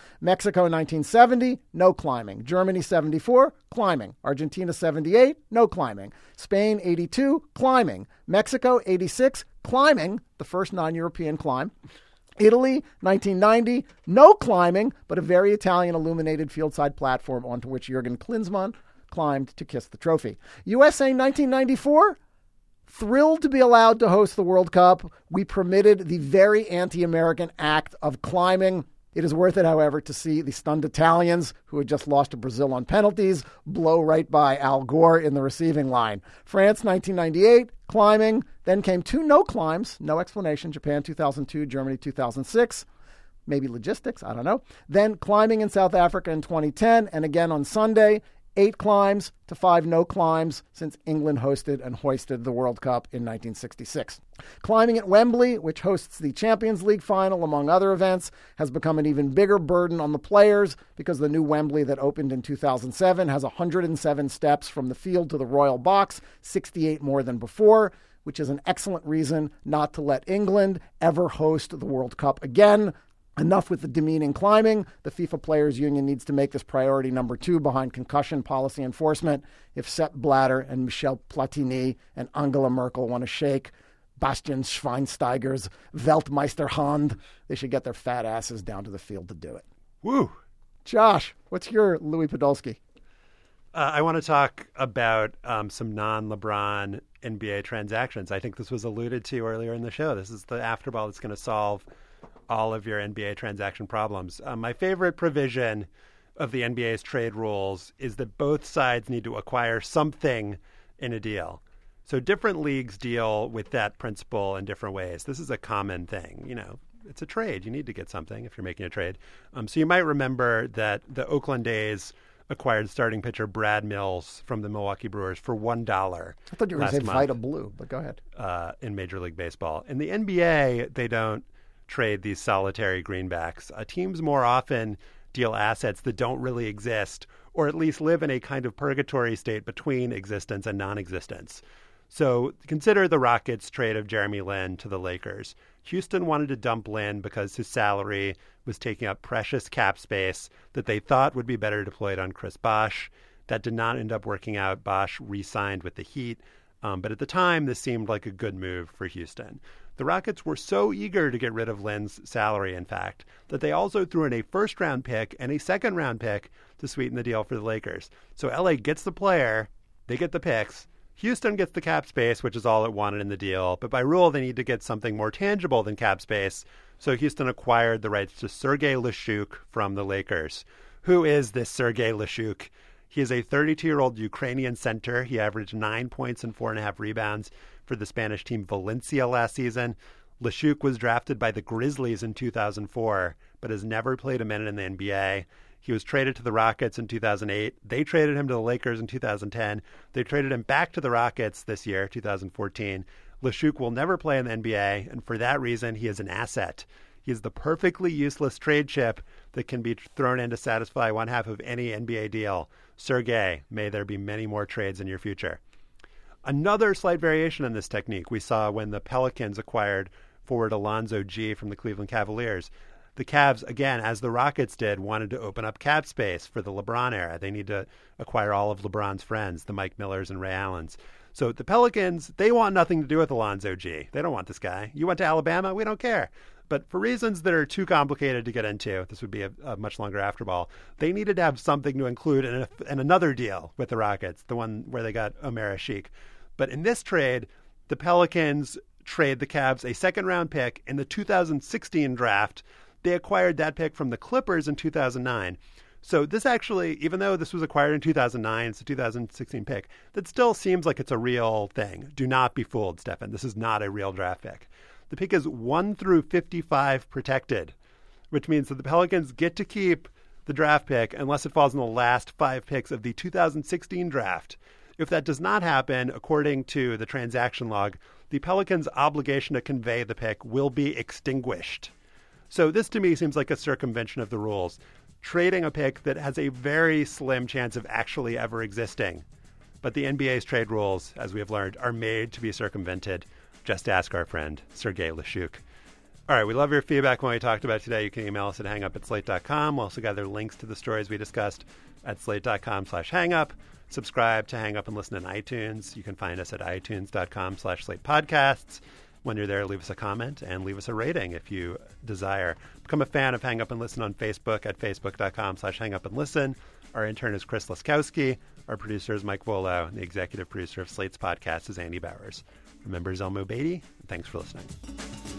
Mexico 1970, no climbing. Germany 74, climbing. Argentina 78, no climbing. Spain 82, climbing. Mexico 86, climbing, the first non-European climb. Italy, 1990, no climbing, but a very Italian illuminated fieldside platform onto which Jurgen Klinsmann climbed to kiss the trophy. USA, 1994, thrilled to be allowed to host the World Cup. We permitted the very anti-American act of climbing. It is worth it, however, to see the stunned Italians, who had just lost to Brazil on penalties, blow right by Al Gore in the receiving line. France, 1998, climbing. Then came two no climbs, no explanation. Japan, 2002, Germany, 2006. Maybe logistics, I don't know. Then climbing in South Africa in 2010, and again on Sunday, 8 climbs to 5 no climbs since England hosted and hoisted the World Cup in 1966. Climbing at Wembley, which hosts the Champions League final, among other events, has become an even bigger burden on the players because the new Wembley that opened in 2007 has 107 steps from the field to the Royal Box, 68 more than before, which is an excellent reason not to let England ever host the World Cup again. Enough with the demeaning climbing. The FIFA Players Union needs to make this priority number 2 behind concussion policy enforcement. If Sepp Blatter and Michel Platini and Angela Merkel want to shake Bastian Schweinsteiger's Weltmeisterhand, they should get their fat asses down to the field to do it. Woo! Josh, what's your Louis Podolsky? I want to talk about some non-LeBron NBA transactions. I think this was alluded to earlier in the show. This is the afterball that's going to solve all of your NBA transaction problems. My favorite provision of the NBA's trade rules is that both sides need to acquire something in a deal. So different leagues deal with that principle in different ways. This is a common thing. You know, it's a trade. You need to get something if you're making a trade. So you might remember that the Oakland A's acquired starting pitcher Brad Mills from the Milwaukee Brewers for $1. I thought you were going to say Vita Blue, but go ahead. In Major League Baseball. In the NBA, they don't trade these solitary greenbacks. Teams more often deal assets that don't really exist, or at least live in a kind of purgatory state between existence and non-existence. So consider the Rockets' trade of Jeremy Lin to the Lakers. Houston wanted to dump Lin because his salary was taking up precious cap space that they thought would be better deployed on Chris Bosh. That did not end up working out. Bosh re-signed with the Heat. But at the time, this seemed like a good move for Houston. The Rockets were so eager to get rid of Lin's salary, in fact, that they also threw in a first-round pick and a second-round pick to sweeten the deal for the Lakers. So LA gets the player, they get the picks. Houston gets the cap space, which is all it wanted in the deal. But by rule, they need to get something more tangible than cap space. So Houston acquired the rights to Sergei Lishuk from the Lakers. Who is this Sergei Lishuk? He is a 32-year-old Ukrainian center. He averaged 9 points and 4.5 rebounds for the Spanish team Valencia last season. Lishuk was drafted by the Grizzlies in 2004, but has never played a minute in the NBA. He was traded to the Rockets in 2008. They traded him to the Lakers in 2010. They traded him back to the Rockets this year, 2014. Lishuk will never play in the NBA, and for that reason, he is an asset. He is the perfectly useless trade chip that can be thrown in to satisfy one half of any NBA deal. Sergei, may there be many more trades in your future. Another slight variation in this technique we saw when the Pelicans acquired forward Alonzo G from the Cleveland Cavaliers. The Cavs, again, as the Rockets did, wanted to open up cap space for the LeBron era. They need to acquire all of LeBron's friends, the Mike Millers and Ray Allens. So the Pelicans, they want nothing to do with Alonzo G. They don't want this guy. You went to Alabama? We don't care. But for reasons that are too complicated to get into, this would be a much longer afterball, they needed to have something to include in another deal with the Rockets, the one where they got Omer Asik. But in this trade, the Pelicans trade the Cavs a second-round pick in the 2016 draft. They acquired that pick from the Clippers in 2009. So this actually, even though this was acquired in 2009, it's a 2016 pick, that still seems like it's a real thing. Do not be fooled, Stefan. This is not a real draft pick. The pick is 1 through 55 protected, which means that the Pelicans get to keep the draft pick unless it falls in the last 5 picks of the 2016 draft. If that does not happen, according to the transaction log, the Pelicans' obligation to convey the pick will be extinguished. So this to me seems like a circumvention of the rules, trading a pick that has a very slim chance of actually ever existing. But the NBA's trade rules, as we have learned, are made to be circumvented. Just ask our friend Sergei Lishuk. All right, we love your feedback when we talked about today. You can email us at hangup@slate.com. We'll also gather links to the stories we discussed at slate.com/hangup. Subscribe to Hang Up and Listen in iTunes. You can find us at itunes.com/slate-podcasts. When you're there, leave us a comment and leave us a rating if you desire. Become a fan of Hang Up and Listen on Facebook at facebook.com/hangupandlisten. Our intern is Chris Laskowski. Our producer is Mike Volo. And the executive producer of Slate's podcast is Andy Bowers. Remember Zelmo Beatty? Thanks for listening.